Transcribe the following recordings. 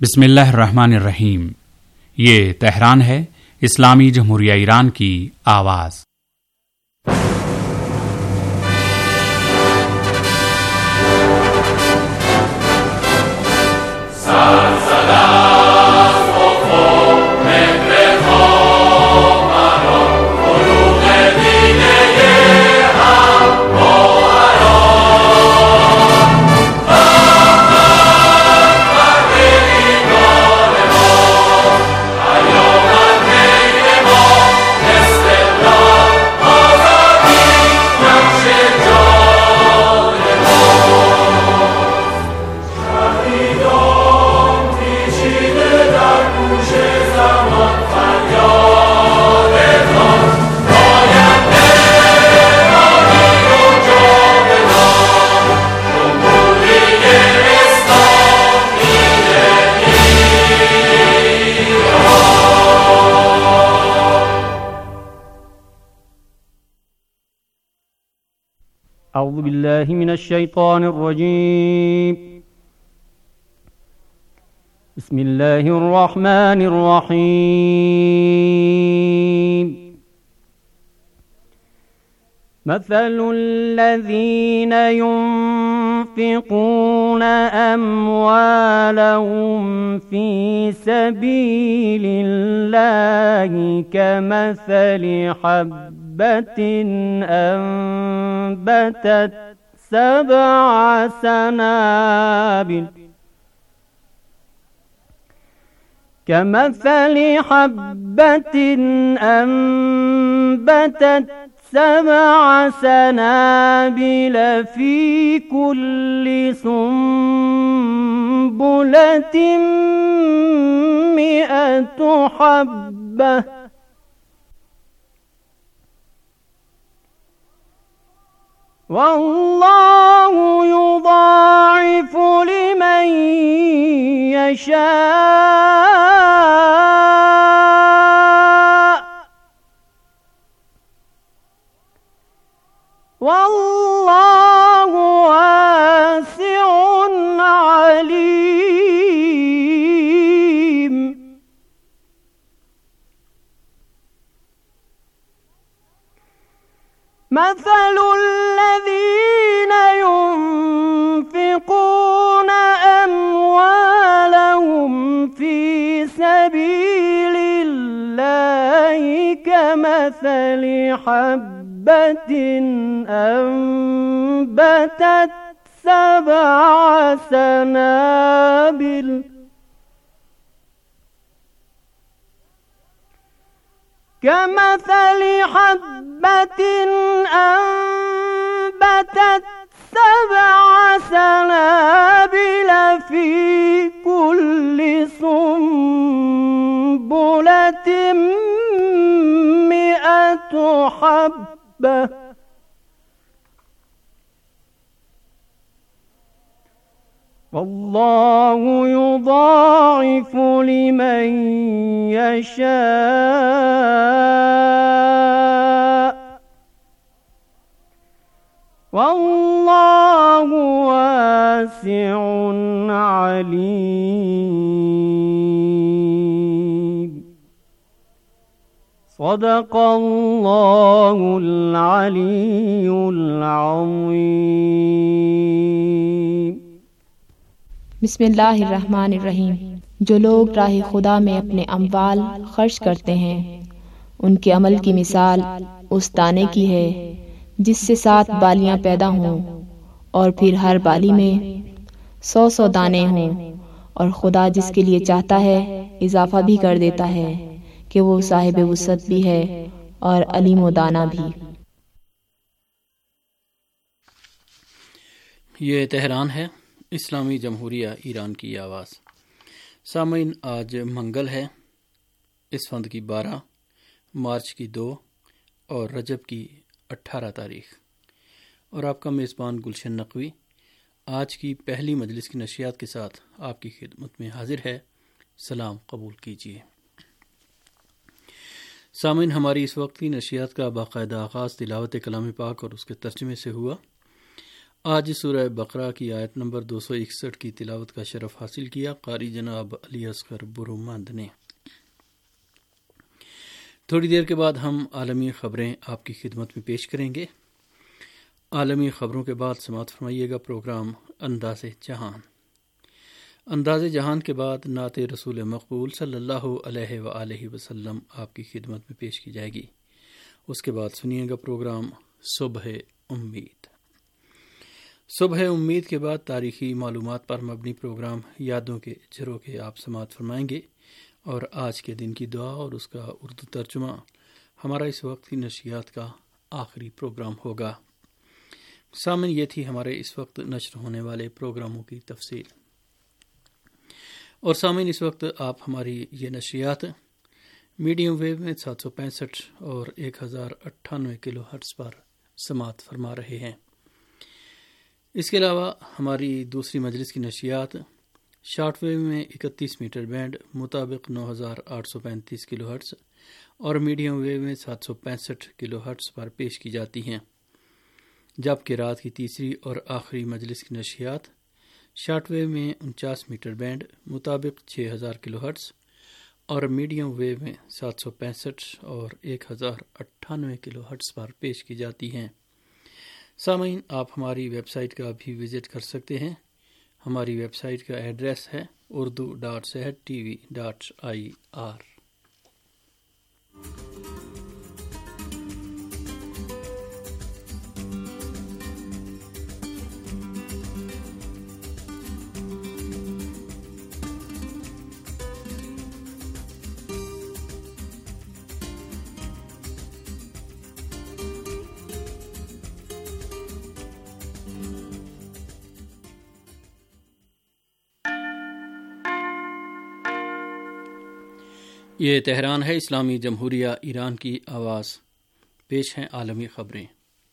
बिस्मिल्लाहिर्रहमानिर्रहीम। ये तेहरान है, इस्लामी जमहूरिया ईरान की आवाज़। أعوذ بالله من الشيطان الرجيم. بسم الله الرحمن الرحيم. مثل الذين ينفقون أموالهم في سبيل الله كمثل حبة أنبتت 7 سنابل كمثل حبة أنبتت 7 سنابل في كل سنبلة 100 حبة والله يضاعف لمن يشاء والله واسع عليم. مثل الذين ينفقون أموالهم في سبيل الله كمثل حبة أنبتت 7 سنابل كمثل حبة أنبتت 7 سنابل في كل سنبلة 100 حبة والله يضاعف لمن يشاء والله واسع عليم. صدق الله العلي العظيم. बिस्मिल्लाहिर्रहमानिर्रहीम। जो लोग राह खुदा में अपने अम्वाल खर्च करते हैं उनके अमल की मिसाल उस दाने की है जिससे 7 बालियां पैदा हों और फिर हर बाली में 100 दाने हों, और खुदा जिसके लिए चाहता है इजाफा भी कर देता है कि वो साहिब वुसअत भी है और अलीम व दाना भी। ये तेहरान है, इस्लामी जमहूरिया ईरान की आवाज़। सामीन, आज मंगल है, इस फंद की 12, मार्च की 2 और रजब की 18 तारीख, और आपका मेज़बान गुलशन नकवी आज की पहली मजलिस की नशियात के साथ आपकी खिदमत में हाजिर है। सलाम कबूल कीजिए। सामीन, हमारी इस वक्त की नशियात का बाकायदा आगाज़ तिलावत कलाम पाक और उसके तर्जुमे से हुआ। آج سورہ بقرہ کی آیت نمبر 261 کی تلاوت کا شرف حاصل کیا قاری جناب علی اصغر برومند نے۔ تھوڑی دیر کے بعد ہم عالمی خبریں آپ کی خدمت میں پیش کریں گے۔ عالمی خبروں کے بعد سماعت فرمائیے گا پروگرام انداز جہان۔ انداز جہان کے بعد نعت رسول مقبول صلی اللہ علیہ وآلہ وسلم آپ کی خدمت میں پیش کی جائے گی۔ اس کے بعد سنیے گا پروگرام صبح امید۔ صبح امید کے بعد تاریخی معلومات پر مبنی پروگرام یادوں کے جھروکے آپ سماعت فرمائیں گے، اور آج کے دن کی دعا اور اس کا اردو ترجمہ ہمارا اس وقت کی نشریات کا آخری پروگرام ہوگا۔ سامن یہ تھی ہمارے اس وقت نشر ہونے والے پروگراموں کی تفصیل۔ اور سامن اس وقت آپ ہماری یہ نشریات میڈیم ویو میں 765 اور 1098 کلو ہرٹز پر سماعت فرما رہے ہیں۔ اس کے علاوہ ہماری دوسری مجلس کی نشریات شارٹ ویو میں 31 میٹر بینڈ مطابق 9835 کلو ہرٹز اور میڈیم ویو میں 765 کلو ہرٹز پر پیش کی جاتی ہیں، جبکہ رات کی تیسری اور آخری مجلس کی نشریات شارٹ ویو میں 49 میٹر بینڈ مطابق 6000 کلو ہرٹز اور میڈیم ویو میں 765 اور 1098 کلو ہرٹز پر پیش کی جاتی ہیں۔ سامعین، آپ ہماری ویب سائٹ کا بھی وزٹ کر سکتے ہیں۔ ہماری ویب سائٹ کا ایڈریس ہے urdu.sehattv.ir۔ یہ تہران ہے، اسلامی جمہوریہ ایران کی آواز۔ پیش ہیں عالمی خبریں۔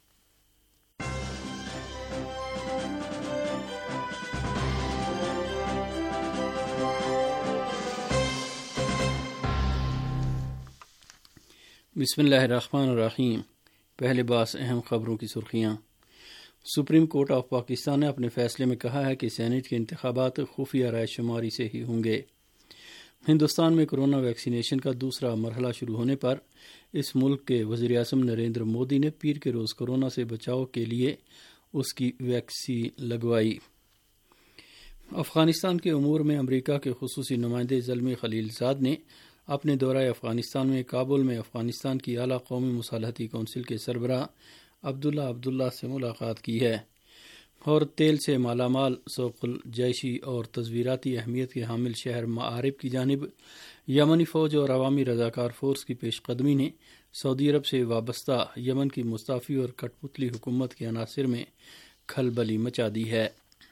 بسم اللہ الرحمن الرحیم۔ پہلے باس اہم خبروں کی سرخیاں۔ سپریم کورٹ آف پاکستان نے اپنے فیصلے میں کہا ہے کہ سینیٹ کے انتخابات خفیہ رائے شماری سے ہی ہوں گے۔ ہندوستان میں کورونا ویکسینیشن کا دوسرا مرحلہ شروع ہونے پر اس ملک کے وزیر اعظم نریندر مودی نے پیر کے روز کورونا سے بچاؤ کے لیے اس کی ویکسین لگوائی۔ افغانستان کے امور میں امریکہ کے خصوصی نمائندے زلمی خلیل زاد نے اپنے دورہ افغانستان میں کابل میں افغانستان کی اعلیٰ قومی مصالحتی کونسل کے سربراہ عبداللہ سے ملاقات کی ہے، اور تیل سے مالا مال سوق الجیشی اور تصویراتی اہمیت کے حامل شہر معارب کی جانب یمنی فوج اور عوامی رضاکار فورس کی پیش قدمی نے سعودی عرب سے وابستہ یمن کی مستعفی اور کٹ پتلی حکومت کے عناصر میں کھلبلی مچا دی ہے۔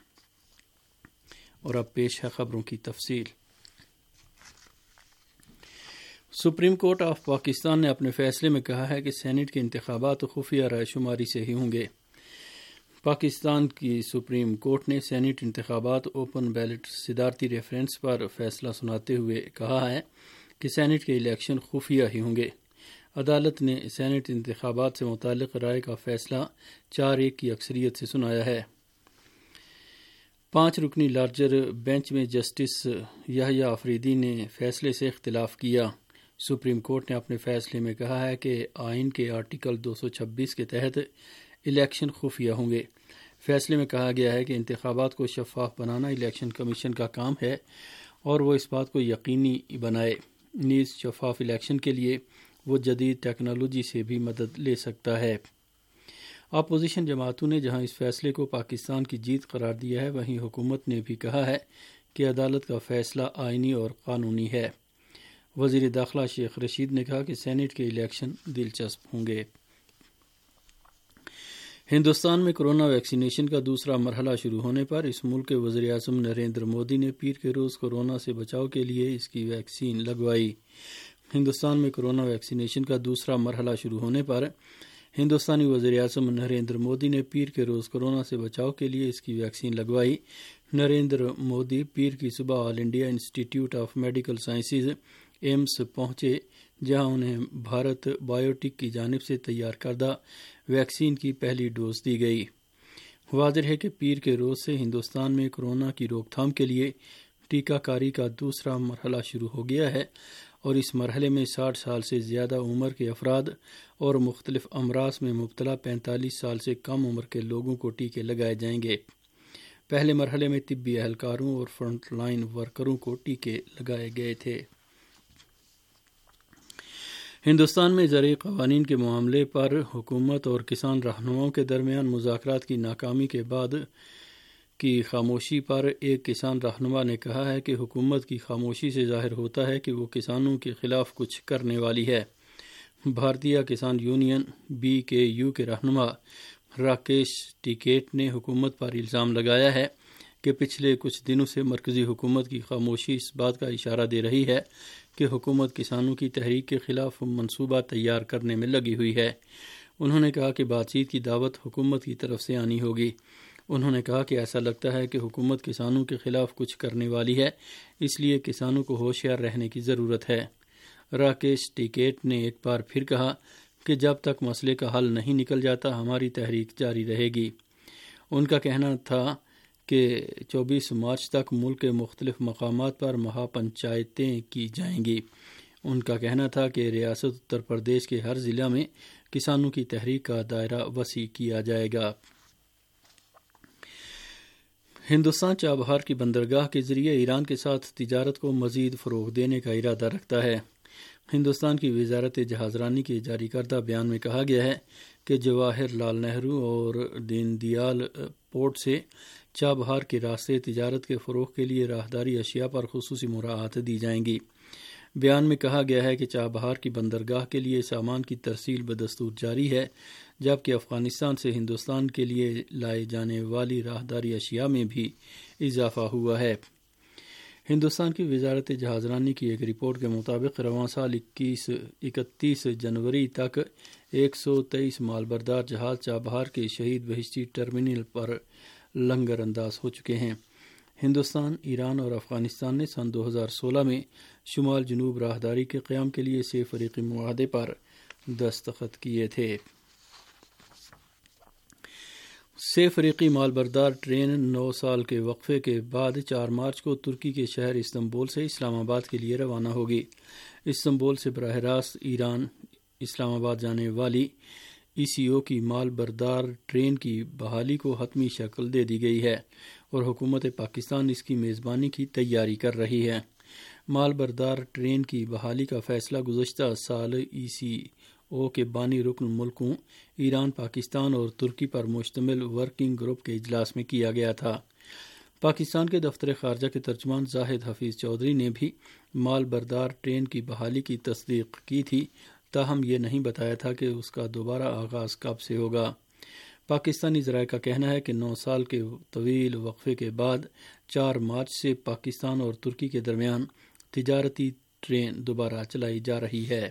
اور اب پیش ہے خبروں کی تفصیل۔ سپریم کورٹ آف پاکستان نے اپنے فیصلے میں کہا ہے کہ سینیٹ کے انتخابات خفیہ رائے شماری سے ہی ہوں گے۔ پاکستان کی سپریم کورٹ نے سینیٹ انتخابات اوپن بیلٹ صدارتی ریفرنس پر فیصلہ سناتے ہوئے کہا ہے کہ سینیٹ کے الیکشن خفیہ ہی ہوں گے۔ عدالت نے سینیٹ انتخابات سے متعلق رائے کا فیصلہ 4-1 کی اکثریت سے سنایا ہے۔ 5 رکنی لارجر بینچ میں جسٹس یحییٰ آفریدی نے فیصلے سے اختلاف کیا۔ سپریم کورٹ نے اپنے فیصلے میں کہا ہے کہ آئین کے آرٹیکل 226 کے تحت الیکشن خفیہ ہوں گے۔ فیصلے میں کہا گیا ہے کہ انتخابات کو شفاف بنانا الیکشن کمیشن کا کام ہے اور وہ اس بات کو یقینی بنائے، نیز شفاف الیکشن کے لیے وہ جدید ٹیکنالوجی سے بھی مدد لے سکتا ہے۔ اپوزیشن جماعتوں نے جہاں اس فیصلے کو پاکستان کی جیت قرار دیا ہے، وہیں حکومت نے بھی کہا ہے کہ عدالت کا فیصلہ آئینی اور قانونی ہے۔ وزیر داخلہ شیخ رشید نے کہا کہ سینیٹ کے الیکشن دلچسپ ہوں گے۔ ہندوستان میں کورونا ویکسینیشن کا دوسرا مرحلہ شروع ہونے پر اس ملک کے وزیر اعظم نریندر مودی نے پیر کے روز کورونا سے بچاؤ کے لیے اس کی ویکسین لگوائی۔ ہندوستان میں کورونا ویکسینیشن کا دوسرا مرحلہ شروع ہونے پر ہندوستانی وزیر اعظم نریندر مودی نے پیر کے روز کورونا سے بچاؤ کے لیے اس کی ویکسین لگوائی۔ نریندر مودی پیر کی صبح آل انڈیا انسٹی ٹیوٹ آف میڈیکل سائنسز ایمس پہنچے، جہاں انہیں بھارت بایوٹیک کی جانب سے تیار کردہ ویکسین کی پہلی ڈوز دی گئی۔ واضح ہے کہ پیر کے روز سے ہندوستان میں کورونا کی روک تھام کے لیے ٹیکہ کاری کا دوسرا مرحلہ شروع ہو گیا ہے اور اس مرحلے میں 60 سال سے زیادہ عمر کے افراد اور مختلف امراض میں مبتلا 45 سال سے کم عمر کے لوگوں کو ٹیکے لگائے جائیں گے۔ پہلے مرحلے میں طبی اہلکاروں اور فرنٹ لائن ورکروں کو ٹیکے لگائے گئے تھے۔ ہندوستان میں زرعی قوانین کے معاملے پر حکومت اور کسان رہنماؤں کے درمیان مذاکرات کی ناکامی کے بعد کی خاموشی پر ایک کسان رہنما نے کہا ہے کہ حکومت کی خاموشی سے ظاہر ہوتا ہے کہ وہ کسانوں کے خلاف کچھ کرنے والی ہے۔ بھارتیہ کسان یونین BKU کے رہنما راکیش ٹیکیٹ نے حکومت پر الزام لگایا ہے کہ پچھلے کچھ دنوں سے مرکزی حکومت کی خاموشی اس بات کا اشارہ دے رہی ہے کہ حکومت کسانوں کی تحریک کے خلاف منصوبہ تیار کرنے میں لگی ہوئی ہے۔ انہوں نے کہا کہ بات چیت کی دعوت حکومت کی طرف سے آنی ہوگی۔ انہوں نے کہا کہ ایسا لگتا ہے کہ حکومت کسانوں کے خلاف کچھ کرنے والی ہے، اس لیے کسانوں کو ہوشیار رہنے کی ضرورت ہے۔ راکیش ٹیکیٹ نے ایک بار پھر کہا کہ جب تک مسئلے کا حل نہیں نکل جاتا ہماری تحریک جاری رہے گی۔ ان کا کہنا تھا کہ 24 مارچ تک ملک کے مختلف مقامات پر مہا پنچایتیں کی جائیں گی۔ ان کا کہنا تھا کہ ریاست اتر پردیش کے ہر ضلع میں کسانوں کی تحریک کا دائرہ وسیع کیا جائے گا۔ ہندوستان چابہار کی بندرگاہ کے ذریعے ایران کے ساتھ تجارت کو مزید فروغ دینے کا ارادہ رکھتا ہے۔ ہندوستان کی وزارت جہازرانی کے جاری کردہ بیان میں کہا گیا ہے کہ جواہر لال نہرو اور دین دیال پورٹ سے چابہار کے راستے تجارت کے فروغ کے لیے راہداری اشیاء پر خصوصی مراعات دی جائیں گی۔ بیان میں کہا گیا ہے کہ چابہار کی بندرگاہ کے لیے سامان کی ترسیل بدستور جاری ہے، جبکہ افغانستان سے ہندوستان کے لیے لائے جانے والی راہداری اشیاء میں بھی اضافہ ہوا ہے۔ ہندوستان کی وزارت جہازرانی کی ایک رپورٹ کے مطابق رواں سال 31 جنوری تک 123 مال بردار جہاز چابہار کے شہید بہشتی ٹرمینل پر لنگر انداز ہو چکے ہیں۔ ہندوستان، ایران اور افغانستان نے سن 2016 میں شمال جنوب راہداری کے قیام کے لیے 6 فریقی معاہدے پر دستخط کیے تھے۔ 6 فریقی مال بردار ٹرین 9 سال کے وقفے کے بعد 4 مارچ کو ترکی کے شہر استنبول سے اسلام آباد کے لیے روانہ ہوگی۔ استنبول سے براہ راست ایران اسلام آباد جانے والی ECO کی مال بردار ٹرین کی بحالی کو حتمی شکل دے دی گئی ہے اور حکومت پاکستان اس کی میزبانی کی تیاری کر رہی ہے۔ مال بردار ٹرین کی بحالی کا فیصلہ گزشتہ سال ECO کے بانی رکن ملکوں ایران، پاکستان اور ترکی پر مشتمل ورکنگ گروپ کے اجلاس میں کیا گیا تھا۔ پاکستان کے دفتر خارجہ کے ترجمان زاہد حفیظ چودھری نے بھی مال بردار ٹرین کی بحالی کی تصدیق کی تھی، تاہم یہ نہیں بتایا تھا کہ اس کا دوبارہ آغاز کب سے ہوگا۔ پاکستانی ذرائع کا کہنا ہے کہ 9 سال کے طویل وقفے کے بعد 4 مارچ سے پاکستان اور ترکی کے درمیان تجارتی ٹرین دوبارہ چلائی جا رہی ہے۔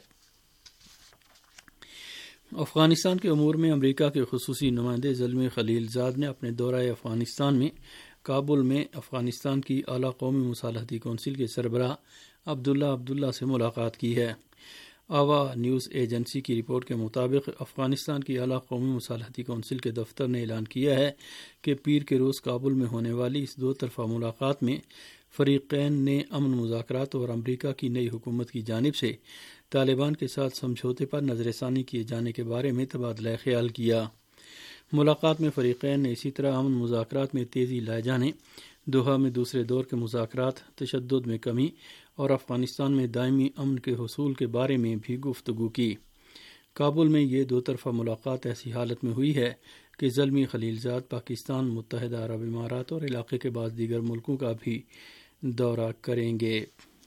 افغانستان کے امور میں امریکہ کے خصوصی نمائندے زلمی خلیل زاد نے اپنے دورہ افغانستان میں کابل میں افغانستان کی اعلیٰ قومی مصالحتی کونسل کے سربراہ عبداللہ سے ملاقات کی ہے۔ آوا نیوز ایجنسی کی رپورٹ کے مطابق افغانستان کی اعلیٰ قومی مصالحتی کونسل کے دفتر نے اعلان کیا ہے کہ پیر کے روز کابل میں ہونے والی اس 2 طرفہ ملاقات میں فریقین نے امن مذاکرات اور امریکا کی نئی حکومت کی جانب سے طالبان کے ساتھ سمجھوتے پر نظر ثانی کیے جانے کے بارے میں تبادلہ خیال کیا۔ ملاقات میں فریقین نے اسی طرح امن مذاکرات میں تیزی لائے جانے، دوحہ میں دوسرے دور کے مذاکرات، تشدد میں کمی اور افغانستان میں دائمی امن کے حصول کے بارے میں بھی گفتگو کی۔ کابل میں یہ 2 طرفہ ملاقات ایسی حالت میں ہوئی ہے کہ زلمی خلیل زاد پاکستان، متحدہ عرب امارات اور علاقے کے بعض دیگر ملکوں کا بھی دورہ کریں گے۔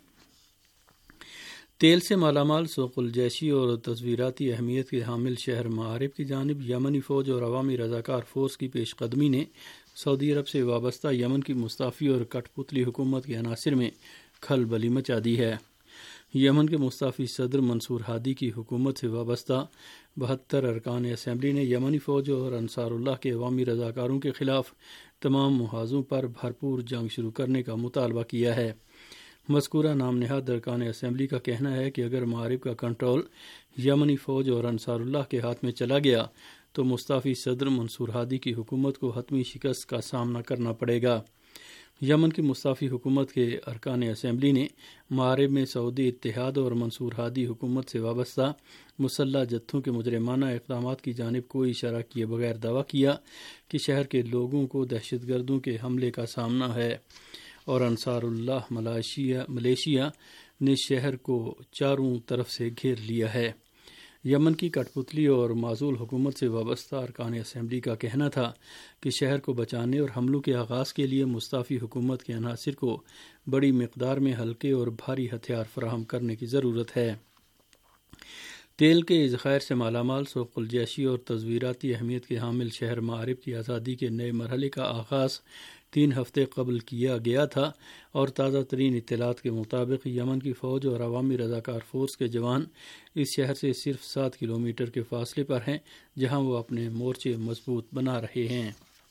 تیل سے مالا مال سوق الجیشی اور تصویراتی اہمیت کے حامل شہر معارب کی جانب یمنی فوج اور عوامی رضاکار فورس کی پیش قدمی نے سعودی عرب سے وابستہ یمن کی مستعفی اور کٹ پتلی حکومت کے عناصر میں کھلبلی مچا دی ہے۔ یمن کے مستعفی صدر منصور ہادی کی حکومت سے وابستہ 72 ارکان اسمبلی نے یمنی فوج اور انصار اللہ کے عوامی رضاکاروں کے خلاف تمام محاذوں پر بھرپور جنگ شروع کرنے کا مطالبہ کیا ہے۔ مذکورہ نام نہاد ارکان اسمبلی کا کہنا ہے کہ اگر معارب کا کنٹرول یمنی فوج اور انصار اللہ کے ہاتھ میں چلا گیا تو مستعفی صدر منصور ہادی کی حکومت کو حتمی شکست کا سامنا کرنا پڑے گا۔ یمن کی مستعفی حکومت کے ارکان اسمبلی نے مغرب میں سعودی اتحاد اور منصور ہادی حکومت سے وابستہ مسلح جتھوں کے مجرمانہ اقدامات کی جانب کوئی اشارہ کیے بغیر دعویٰ کیا کہ شہر کے لوگوں کو دہشت گردوں کے حملے کا سامنا ہے، اور انصار اللہ ملیشیا نے شہر کو چاروں طرف سے گھیر لیا ہے۔ یمن کی کٹ پتلی اور معزول حکومت سے وابستہ ارکان اسمبلی کا کہنا تھا کہ شہر کو بچانے اور حملوں کے آغاز کے لیے مستعفی حکومت کے عناصر کو بڑی مقدار میں ہلکے اور بھاری ہتھیار فراہم کرنے کی ضرورت ہے۔ تیل کے ذخائر سے مالا مال، سوق الجیشی اور تصویراتی اہمیت کے حامل شہر مغرب کی آزادی کے نئے مرحلے کا آغاز 3 ہفتے قبل کیا گیا تھا، اور تازہ ترین اطلاعات کے مطابق یمن کی فوج اور عوامی رضاکار فورس کے جوان اس شہر سے صرف 7 کلومیٹر کے فاصلے پر ہیں، جہاں وہ اپنے مورچے مضبوط بنا رہے ہیں۔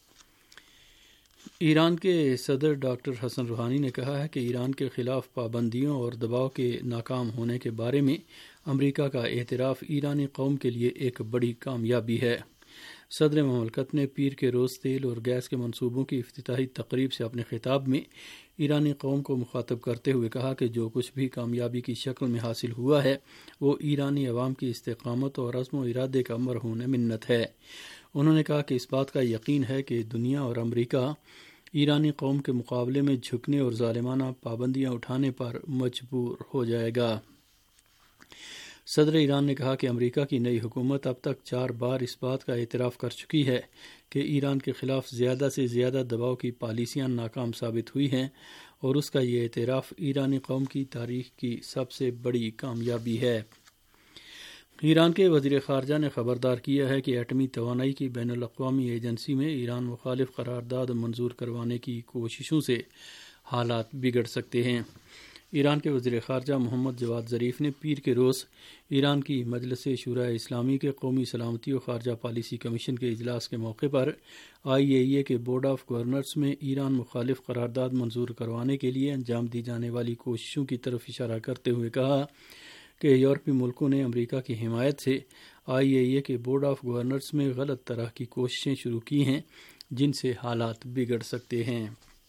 ایران کے صدر ڈاکٹر حسن روحانی نے کہا ہے کہ ایران کے خلاف پابندیوں اور دباؤ کے ناکام ہونے کے بارے میں امریکہ کا اعتراف ایرانی قوم کے لیے ایک بڑی کامیابی ہے۔ صدر مملکت نے پیر کے روز تیل اور گیس کے منصوبوں کی افتتاحی تقریب سے اپنے خطاب میں ایرانی قوم کو مخاطب کرتے ہوئے کہا کہ جو کچھ بھی کامیابی کی شکل میں حاصل ہوا ہے وہ ایرانی عوام کی استقامت اور عزم و ارادے کا مرہون منت ہے۔ انہوں نے کہا کہ اس بات کا یقین ہے کہ دنیا اور امریکہ ایرانی قوم کے مقابلے میں جھکنے اور ظالمانہ پابندیاں اٹھانے پر مجبور ہو جائے گا۔ صدر ایران نے کہا کہ امریکہ کی نئی حکومت اب تک 4 بار اس بات کا اعتراف کر چکی ہے کہ ایران کے خلاف زیادہ سے زیادہ دباؤ کی پالیسیاں ناکام ثابت ہوئی ہیں، اور اس کا یہ اعتراف ایرانی قوم کی تاریخ کی سب سے بڑی کامیابی ہے۔ ایران کے وزیر خارجہ نے خبردار کیا ہے کہ ایٹمی توانائی کی بین الاقوامی ایجنسی میں ایران مخالف قرارداد منظور کروانے کی کوششوں سے حالات بگڑ سکتے ہیں۔ ایران کے وزیر خارجہ محمد جواد ظریف نے پیر کے روز ایران کی مجلس شورائے اسلامی کے قومی سلامتی و خارجہ پالیسی کمیشن کے اجلاس کے موقع پر IAEA کے بورڈ آف گورنرز میں ایران مخالف قرارداد منظور کروانے کے لیے انجام دی جانے والی کوششوں کی طرف اشارہ کرتے ہوئے کہا کہ یورپی ملکوں نے امریکہ کی حمایت سے IAEA کے بورڈ آف گورنرز میں غلط طرح کی کوششیں شروع کی ہیں جن سے حالات بگڑ سکتے ہیں۔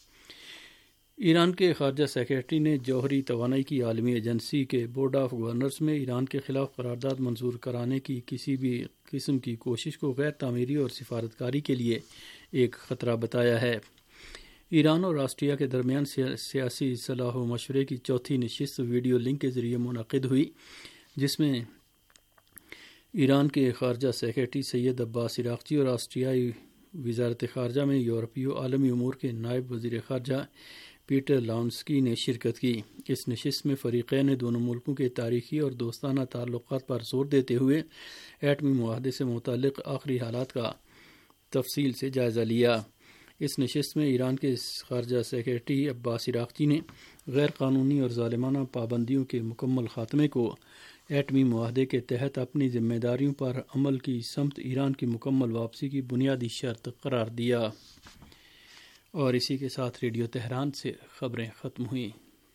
ایران کے خارجہ سیکریٹری نے جوہری توانائی کی عالمی ایجنسی کے board of governors Iran Iran کے خلاف قرارداد منظور کرانے کی کسی بھی قسم کی کوشش کو غیر تعمیری اور سفارتکاری کے لیے ایک خطرہ بتایا ہے۔ ایران اور آسٹریا کے درمیان سیاسی صلاح و مشورے کی چوتھی نشست ویڈیو لنک کے ذریعے منعقد ہوئی، جس میں ایران کے خارجہ سیکریٹری سید عباس عراقچی اور آسٹریائی وزارت خارجہ میں یورپی و عالمی امور کے نائب وزیر خارجہ پیٹر لانسکی نے شرکت کی۔ اس نشست میں فریقین نے دونوں ملکوں کے تاریخی اور دوستانہ تعلقات پر زور دیتے ہوئے ایٹمی معاہدے سے متعلق آخری حالات کا تفصیل سے جائزہ لیا۔ اس نشست میں ایران کے خارجہ سیکریٹری عباس عراقچی نے غیر قانونی اور ظالمانہ پابندیوں کے مکمل خاتمے کو ایٹمی معاہدے کے تحت اپنی ذمہ داریوں پر عمل کی سمت ایران کی مکمل واپسی کی بنیادی شرط قرار دیا۔ اور اسی کے ساتھ ریڈیو تہران سے خبریں ختم ہوئیں۔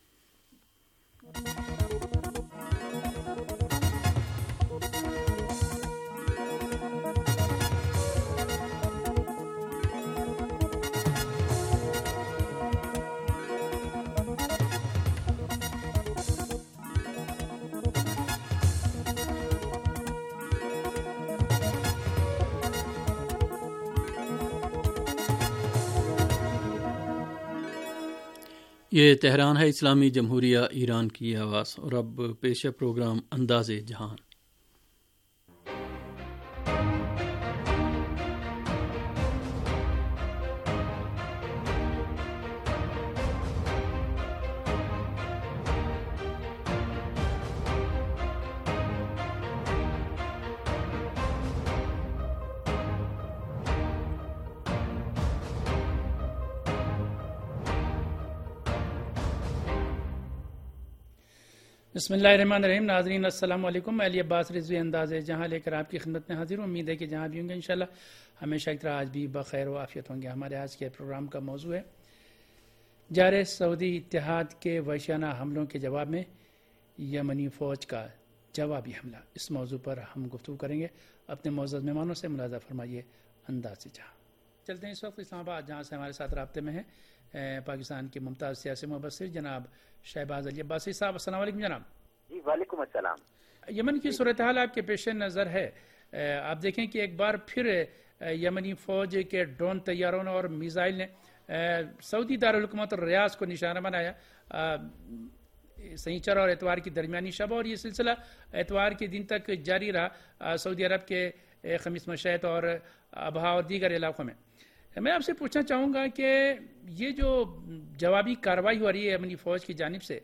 یہ تہران ہے، اسلامی جمہوریہ ایران کی آواز، اور اب پیش ہے پروگرام انداز جہان۔ بسم اللہ الرحمن الرحیم۔ ناظرین السلام علیکم۔ میں علی عباس رضوی انداز جہاں لے کر آپ کی خدمت میں حاضر ہوں۔ امید ہے کہ جہاں بھی ہوں گے انشاءاللہ ہمیشہ کی طرح آج بھی بخیر و عافیت ہوں گے۔ ہمارے آج کے پروگرام کا موضوع ہے جارح سعودی اتحاد کے وحشیانہ حملوں کے جواب میں یمنی فوج کا جوابی حملہ، اس موضوع پر ہم گفتگو کریں گے اپنے معزز مہمانوں سے. ملاحظہ فرمائیے انداز جہاں. چلتے ہیں اس وقت اسلام آباد، جہاں سے ہمارے ساتھ رابطے میں ہیں پاکستان کے ممتاز سیاسی مبصر جناب شہباز علی عباسی صاحب. السلام علیکم جناب. جی وعلیکم السلام. یمن کی صورتحال آپ کے پیش نظر ہے. آپ دیکھیں کہ ایک بار پھر یمنی فوج کے ڈرون طیاروں اور میزائل نے سعودی دارالحکومت اور ریاض کو نشانہ بنایا. سنیچر اور اتوار کی درمیانی شب، اور یہ سلسلہ اتوار کے دن تک جاری رہا سعودی عرب کے خمیس مشیط اور ابہا اور دیگر علاقوں میں. میں آپ سے پوچھنا چاہوں گا کہ یہ جو جوابی کارروائی ہو رہی ہے یمنی فوج کی جانب سے،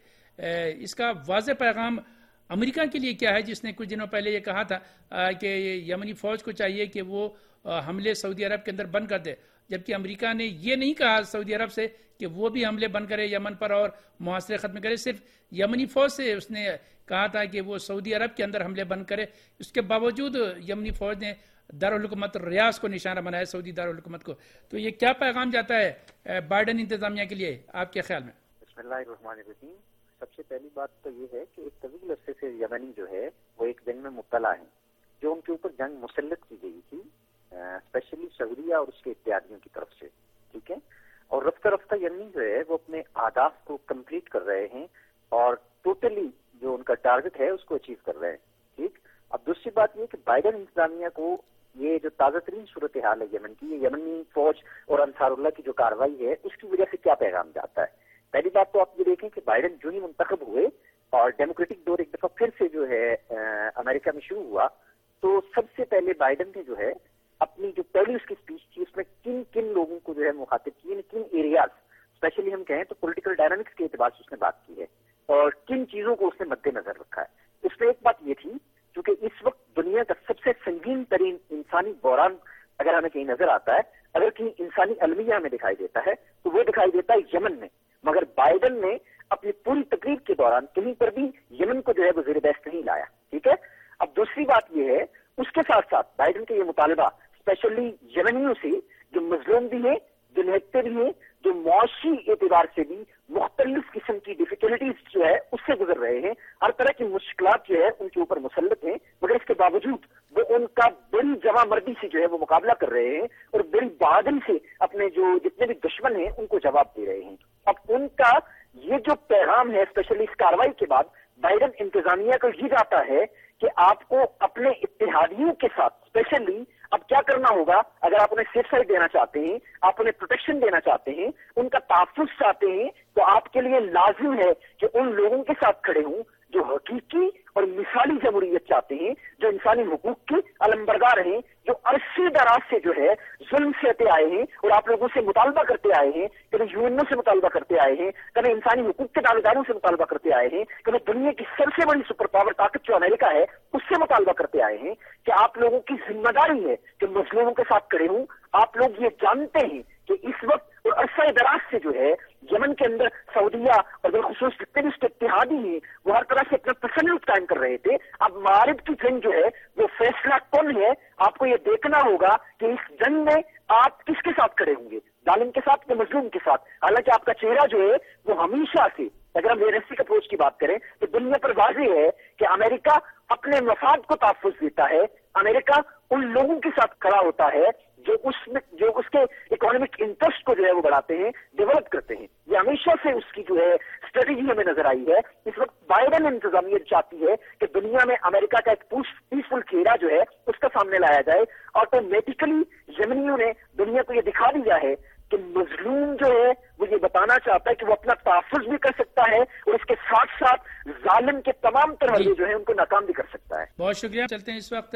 اس کا واضح پیغام امریکہ کے لیے کیا ہے، جس نے کچھ دنوں پہلے یہ کہا تھا کہ یمنی فوج کو چاہیے کہ وہ حملے سعودی عرب کے اندر بند کر دے، جبکہ امریکہ نے یہ نہیں کہا سعودی عرب سے کہ وہ بھی حملے بند کرے یمن پر اور محاصرے ختم کرے. صرف یمنی فوج سے اس نے کہا تھا کہ وہ سعودی عرب کے اندر حملے بند کرے. اس کے باوجود یمنی فوج نے دارالحکومت ریاض کو نشانہ بنایا، سعودی دارالحکومت کو. تو یہ کیا پیغام جاتا ہے بائیڈن انتظامیہ کے لیے آپ کے خیال میں؟ بسم اللہ الرحمن الرحیم. سب سے پہلی بات تو یہ ہے کہ ایک طویل عرصے سے یمنی جو ہے وہ ایک جنگ میں مبتلا ہے، جو ان کے اوپر جنگ مسلط کی گئی تھی اسپیشلی سعودیہ اور اس کے اتحادیوں کی طرف سے. ٹھیک ہے، اور رفتہ رفتہ یمنی جو ہے وہ اپنے اہداف کو کمپلیٹ کر رہے ہیں اور ٹوٹلی جو ان کا ٹارگٹ ہے اس کو اچیو کر رہے ہیں. ٹھیک. اب دوسری بات یہ کہ بائیڈن انتظامیہ کو یہ جو تازہ ترین صورتحال ہے یمن کی، یہ یمنی فوج اور انصار اللہ کی جو کارروائی ہے اس کی وجہ سے کیا پیغام جاتا ہے. پہلی بات تو آپ یہ دیکھیں کہ بائیڈن جو ہی منتخب ہوئے اور ڈیموکریٹک دور ایک دفعہ پھر سے جو ہے امریکہ میں شروع ہوا، تو سب سے پہلے بائیڈن نے جو ہے اپنی جو پہلی اس کی اسپیچ تھی اس میں کن کن لوگوں کو جو ہے مخاطب کیے، کن ایریاز اسپیشلی ہم کہیں تو پولیٹیکل ڈائنامکس کے اعتبار سے اس نے بات کی ہے اور کن چیزوں کو اس نے مد نظر رکھا ہے. اس میں ایک بات یہ تھی کیونکہ اس وقت دنیا کا سب سے سنگین ترین انسانی بحران اگر ہمیں کہیں نظر آتا ہے، اگر کہیں انسانی المیہ ہمیں دکھائی دیتا ہے تو وہ دکھائی دیتا ہے یمن میں. مگر بائیڈن نے اپنی پوری تقریر کے دوران کہیں پر بھی یمن کو جو ہے وہ زیر بحث نہیں لایا. ٹھیک ہے. اب دوسری بات یہ ہے اس کے ساتھ ساتھ بائیڈن کا یہ مطالبہ اسپیشلی یمنیوں سے جو مظلوم بھی ہیں، جو نہتے بھی ہیں، جو معاشی اعتبار سے بھی مختلف قسم کی ڈیفیکلٹیز جو ہے اس سے گزر رہے ہیں، ہر طرح کی مشکلات جو ہے ان کے اوپر مسلط ہیں، مگر اس کے باوجود وہ ان کا بڑی جمع مردی سے جو ہے وہ مقابلہ کر رہے ہیں اور بڑی بہادری سے اپنے جو جتنے بھی دشمن ہیں ان کو جواب دے رہے ہیں. اب ان کا یہ جو پیغام ہے اسپیشلی اس کارروائی کے بعد بائیڈن انتظامیہ کو یہ جاتا ہے کہ آپ کو اپنے اتحادیوں کے ساتھ اسپیشلی اب کیا کرنا ہوگا. اگر آپ انہیں سیف سائڈ دینا چاہتے ہیں، آپ انہیں پروٹیکشن دینا چاہتے ہیں، ان کا تحفظ چاہتے ہیں، تو آپ کے لیے لازم ہے کہ ان لوگوں کے ساتھ کھڑے ہوں جو حقیقی اور مثالی جمہوریت چاہتے ہیں، جو انسانی حقوق کے علمبردار ہیں، جو عرصے دراز سے جو ہے ظلم سہتے آئے ہیں اور آپ لوگوں سے مطالبہ کرتے آئے ہیں، کبھی UN سے مطالبہ کرتے آئے ہیں، کبھی انسانی حقوق کے دعوے داروں سے مطالبہ کرتے آئے ہیں، کبھی دنیا کی سب سے بڑی سپر پاور طاقت جو امریکہ ہے اس سے مطالبہ کرتے آئے ہیں کہ آپ لوگوں کی ذمہ داری ہے کہ مظلوموں کے ساتھ کھڑے ہوں. آپ لوگ یہ جانتے ہیں کہ اس وقت اور عرصہ دراز سے جو ہے یمن کے اندر سعودیہ اور بالخصوص جتنے بھی اس کے اتحادی ہیں وہ ہر طرح سے اپنا تسلط قائم کر رہے تھے. اب معارب کی جنگ جو ہے وہ فیصلہ کن ہے. آپ کو یہ دیکھنا ہوگا کہ اس جنگ میں آپ کس کے ساتھ کھڑے ہوں گے، ظالم کے ساتھ یا مظلوم کے ساتھ. حالانکہ آپ کا چہرہ جو ہے وہ ہمیشہ سے، اگر ہم ریئلسٹک اپروچ کی بات کریں تو دنیا پر واضح ہے کہ امریکہ اپنے مفاد کو تحفظ دیتا ہے. امریکہ ان لوگوں کے ساتھ کھڑا ہوتا ہے جو اس کے اکانومک انٹرسٹ کو جو ہے وہ بڑھاتے ہیں، ڈیولپ کرتے ہیں. یہ ہمیشہ سے اس کی جو ہے اسٹریٹجی ہمیں نظر آئی ہے. اس وقت بائیڈن انتظامیہ چاہتی ہے کہ دنیا میں امریکہ کا ایک پیسفل چہرہ جو ہے اس کا سامنے لایا جائے. آٹومیٹیکلی یمنیوں نے دنیا کو یہ دکھا دیا ہے کہ مظلوم جو ہے وہ یہ بتانا چاہتا ہے کہ وہ اپنا تحفظ بھی کر سکتا ہے اور اس کے ساتھ ساتھ ظالم کے تمام طرح جو ہے ان کو ناکام بھی کر سکتا ہے. بہت شکریہ. چلتے ہیں اس وقت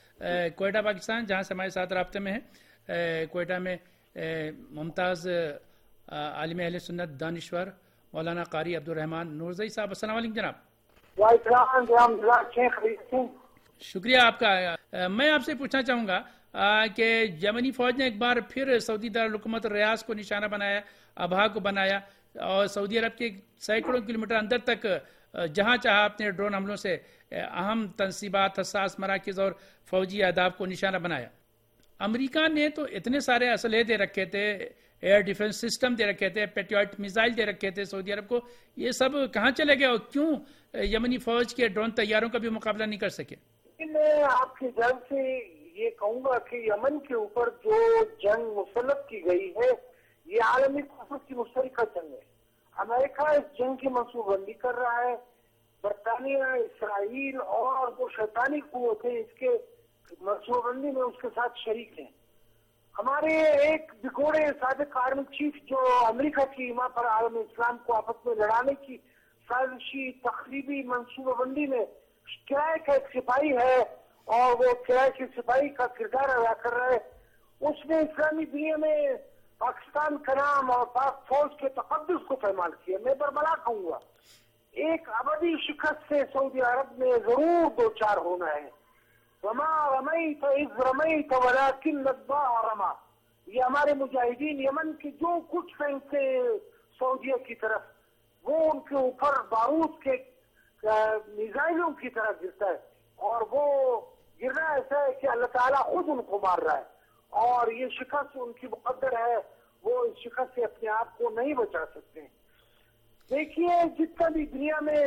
کوئٹہ پاکستان، جہاں سے ہمارے ساتھ رابطے میں ہیں. کوئٹہ میں ممتاز عالم اہل سنت دانشور مولانا قاری عبدالرحمان نورزئی صاحب. السلام علیکم جناب. شکریہ آپ کا. میں آپ سے پوچھنا چاہوں گا کہ یمنی فوج نے ایک بار پھر سعودی دارالحکومت ریاض کو نشانہ بنایا، ابہا کو بنایا، اور سعودی عرب کے سینکڑوں کلومیٹر اندر تک جہاں چاہا اپنے ڈرون حملوں سے اہم تنصیبات، حساس مراکز اور فوجی اہداف کو نشانہ بنایا. امریکہ نے تو اتنے سارے اسلحے دے رکھے تھے ایئر ڈیفنس سسٹم دے رکھے تھے, پیٹریاٹ میزائل دے رکھے تھے سعودی عرب کو, یہ سب کہاں چلے گئے اور کیوں یمنی فوج کے ڈرون طیاروں کا بھی مقابلہ نہیں کر سکے؟ میں آپ کی جانب سے یہ کہوں گا کہ یمن کے اوپر جو جنگ مسلط کی گئی ہے یہ عالمی کفر کی مشترکہ جنگ ہے. امریکہ اس جنگ کی منصوبہ بندی کر رہا ہے, برطانیہ, اسرائیل اور وہ شیطانی قوتیں اس کے منصوبہ بندی میں اس کے ساتھ شریک ہیں. ہمارے ایک بگوڑے سابق آرمی چیف جو امریکہ کی ایما پر عالم اسلام کو آپس میں لڑانے کی سازشی تخریبی منصوبہ بندی میں کرائے کا ایک سپاہی ہے اور وہ کرائے کے سپاہی کا کردار ادا کر رہا ہے, اس نے اسلامی دنیا میں پاکستان کا نام اور پاک فوج کے تقدس کو پامال کیا. میں برملا کہوں گا ایک ابدی شکست سے سعودی عرب میں ضرور دو چار ہونا ہے. وما رمیت اذ رمیت ولکن اللہ رما. یہ ہمارے مجاہدین یمن کے جو کچھ پھینکتے سعودیہ کی طرف وہ ان کے اوپر بارود کے میزائلوں کی طرح گرتا ہے, اور وہ گرنا ایسا ہے کہ اللہ تعالیٰ خود ان کو مار رہا ہے, اور یہ شکست ان کی مقدر ہے, وہ اس شکست سے اپنے آپ کو نہیں بچا سکتے. دیکھیے جتنا بھی دنیا میں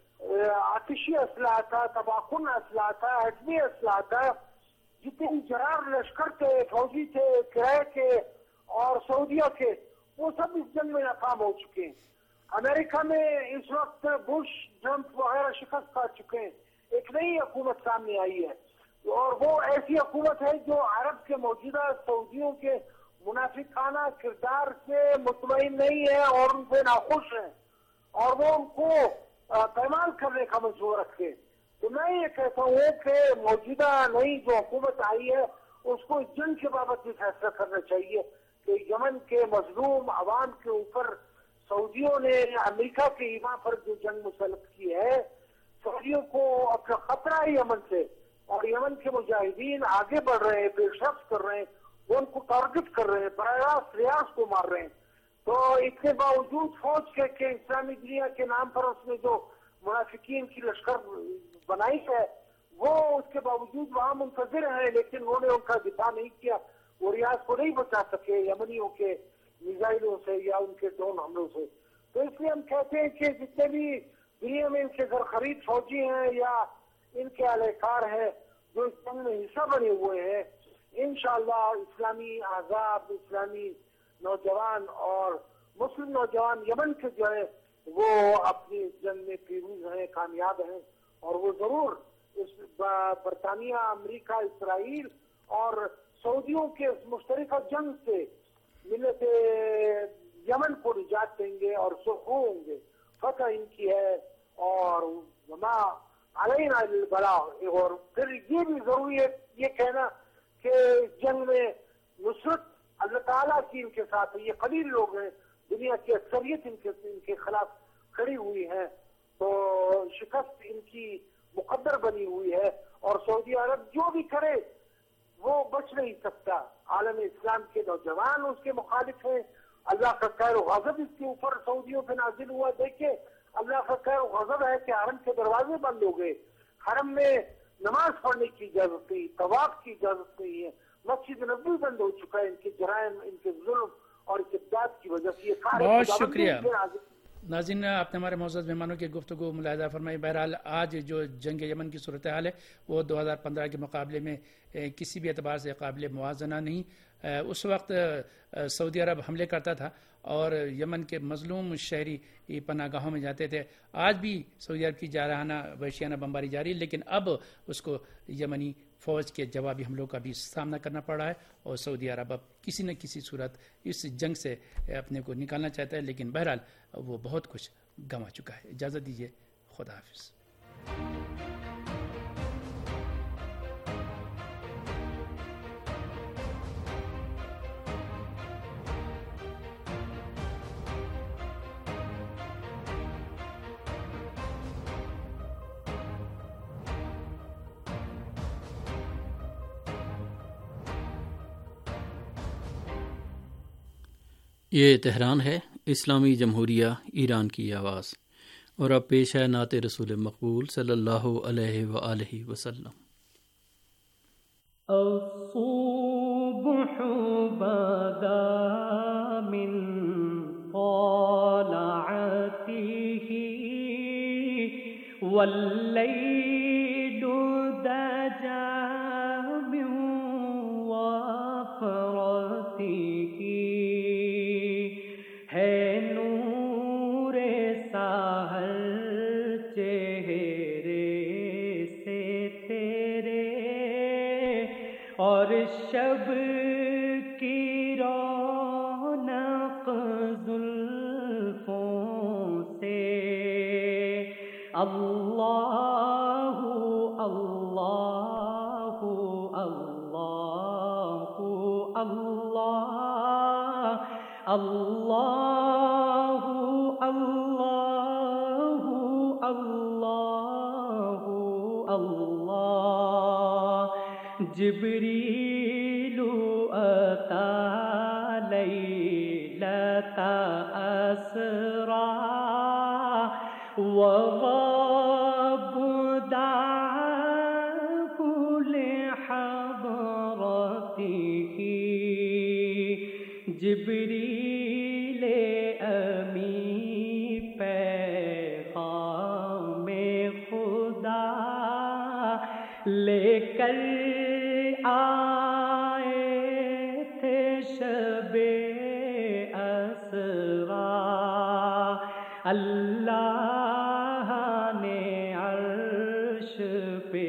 آتشی اسلحہ تھا, تباکن اسلحہ تھا, ایٹمی اسلحہ تھا, جتنے جرار لشکر تھے, فوجی تھے, کرائے کے اور سعودیہ کے, وہ سب اس جنگ میں ناکام ہو چکے ہیں. امریکہ میں اس وقت بش, ٹرمپ وغیرہ شکست کھا چکے ہیں. ایک نئی حکومت سامنے آئی ہے اور وہ ایسی حکومت ہے جو عرب کے موجودہ سعودیوں کے منافقانہ کردار سے مطمئن نہیں ہے اور ان سے ناخوش ہیں, اور وہ ان کو پامال کرنے کا منصوبہ رکھتے. تو میں یہ کہتا ہوں کہ موجودہ نئی جو حکومت آئی ہے اس کو اس جنگ کے بابت بھی فیصلہ کرنا چاہیے کہ یمن کے مظلوم عوام کے اوپر سعودیوں نے امریکہ کے ایما پر جو جنگ مسلط کی ہے, سعودیوں کو اپنا خطرہ ہے یمن سے, اور یمن کے مجاہدین آگے بڑھ رہے ہیں, پیش رفت کر رہے ہیں, وہ ان کو ٹارگٹ کر رہے ہیں, براہ راست ریاض کو مار رہے ہیں. تو اس کے باوجود فوج کے اسلامی دنیا کے نام پر اس نے جو منافقین کی لشکر بنائی ہے وہ اس کے باوجود وہاں منتظر ہیں, لیکن انہوں نے ان کا دفاع نہیں کیا, وہ ریاض کو نہیں بچا سکے یمنیوں کے میزائلوں سے یا ان کے ڈرون حملوں سے. تو اس لیے ہم کہتے ہیں کہ جتنے بھی دنیا میں ان کے گھر خرید فوجی ہیں یا ان کے اہلکار ہیں جو اس جنگ میں حصہ بنے ہوئے ہیں, انشاءاللہ اسلامی احزاب, اسلامی نوجوان اور مسلم نوجوان یمن کے جو ہے وہ اپنی جنگ میں پیروز ہیں, کامیاب ہیں, اور وہ ضرور اس برطانیہ, امریکہ, اسرائیل اور سعودیوں کے اس مشترکہ جنگ سے ملت یمن کو نجات دیں گے اور سرخرو ہوں گے. فتح ان کی ہے اور وما علینا البلاغ. اور پھر یہ بھی ضروری ہے یہ کہنا کہ جنگ میں نصرت اللہ تعالیٰ کی ان کے ساتھ ہے. یہ قلیل لوگ ہیں, دنیا کی اکثریت ان کے خلاف کھڑی ہوئی ہے, تو شکست ان کی مقدر بنی ہوئی ہے, اور سعودی عرب جو بھی کرے وہ بچ نہیں سکتا. عالم اسلام کے نوجوان اس کے مخالف ہیں, اللہ کا قہر و غضب اس کے اوپر سعودیوں پہ نازل ہوا. دیکھیں اللہ کا قہر و غضب ہے کہ حرم کے دروازے بند ہو گئے, حرم میں نماز پڑھنے کی اجازت نہیں, طواف کی اجازت نہیں ہے, مسجد نبوی بند ہو چکا ہے ان کے جرائم, ان کے ظلم اور استبداد کی وجہ سے. بہت شکریہ ناظرین, آپ نے ہمارے معزز مہمانوں کی گفتگو ملاحظہ فرمائی. بہرحال آج جو جنگ یمن کی صورتحال ہے وہ 2015 کے مقابلے میں کسی بھی اعتبار سے قابل موازنہ نہیں. اس وقت سعودی عرب حملے کرتا تھا اور یمن کے مظلوم شہری پناہ گاہوں میں جاتے تھے. آج بھی سعودی عرب کی جارحانہ وحشیانہ بمباری جاری, لیکن اب اس کو یمنی فوج کے جوابی حملوں کا بھی سامنا کرنا پڑ رہا ہے, اور سعودی عرب اب کسی نہ کسی صورت اس جنگ سے اپنے کو نکالنا چاہتا ہے, لیکن بہرحال وہ بہت کچھ گنوا چکا ہے. اجازت دیجیے, خدا حافظ. یہ تہران ہے, اسلامی جمہوریہ ایران کی آواز, اور اب پیش ہے نعت رسول مقبول صلی اللہ علیہ وآلہ وسلم. الصبح بدا والليل دجى من وفرته ہے نور سحر چہرے سے تیرے اور شب کی رونق زلفوں سے اللہ اللہ اللہ اللہ اللہ اللہ اللہ اللہ جبریل اتی لیلۃ اسری وغاب دعاه لحضرته جبریل امی پیغام خدا لے کر آئے تھے شب اسرا اللہ نے عرش پہ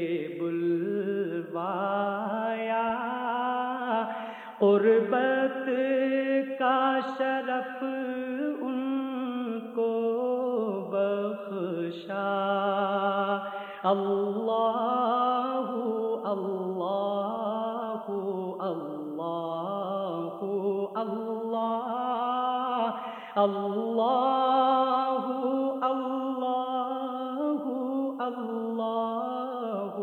بلوایا قربت کا شرف ان کو بخشا اللہ اللہ اللہ اللہ اللہ اللہ اللہ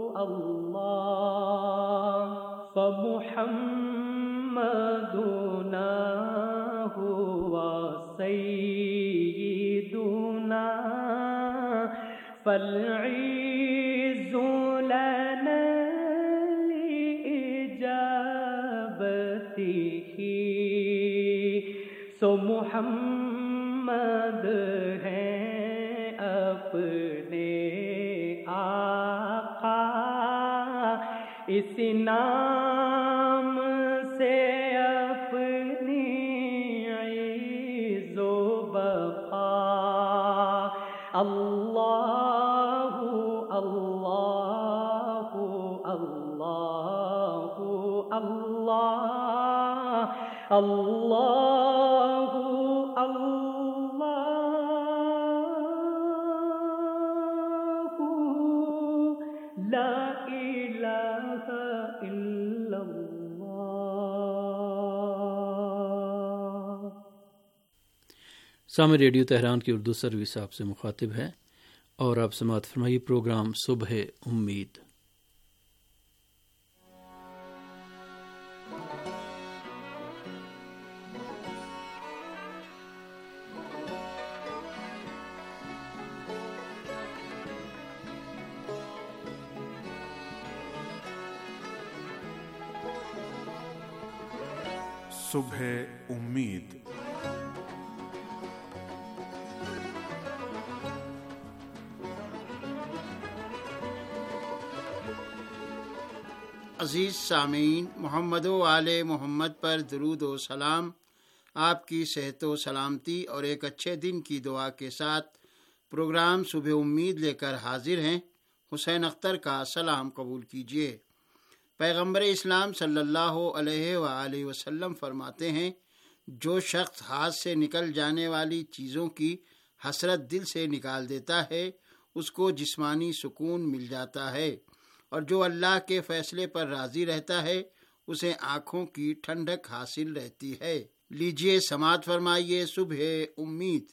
اللہ فمحمدنا هو سيدنا فالعز لنا لإجابته سو محمد ہیں اپنے آقا اس نام سے اپنی عز و بقا اللہ اللہ اللہ اللہ اللہ اللہ لا الہ الا اللہ۔ سامع ریڈیو تہران کی اردو سروس آپ سے مخاطب ہے اور آپ سماعت فرمائیے پروگرام صبح امید۔ صبح امید۔ عزیز سامعین، محمد و آل محمد پر درود و سلام۔ آپ کی صحت و سلامتی اور ایک اچھے دن کی دعا کے ساتھ پروگرام صبح امید لے کر حاضر ہیں۔ حسین اختر کا سلام قبول کیجیے۔ پیغمبر اسلام صلی اللہ علیہ وآلہ وسلم فرماتے ہیں، جو شخص ہاتھ سے نکل جانے والی چیزوں کی حسرت دل سے نکال دیتا ہے اس کو جسمانی سکون مل جاتا ہے، اور جو اللہ کے فیصلے پر راضی رہتا ہے اسے آنکھوں کی ٹھنڈک حاصل رہتی ہے۔ لیجیے سماعت فرمائیے صبح امید۔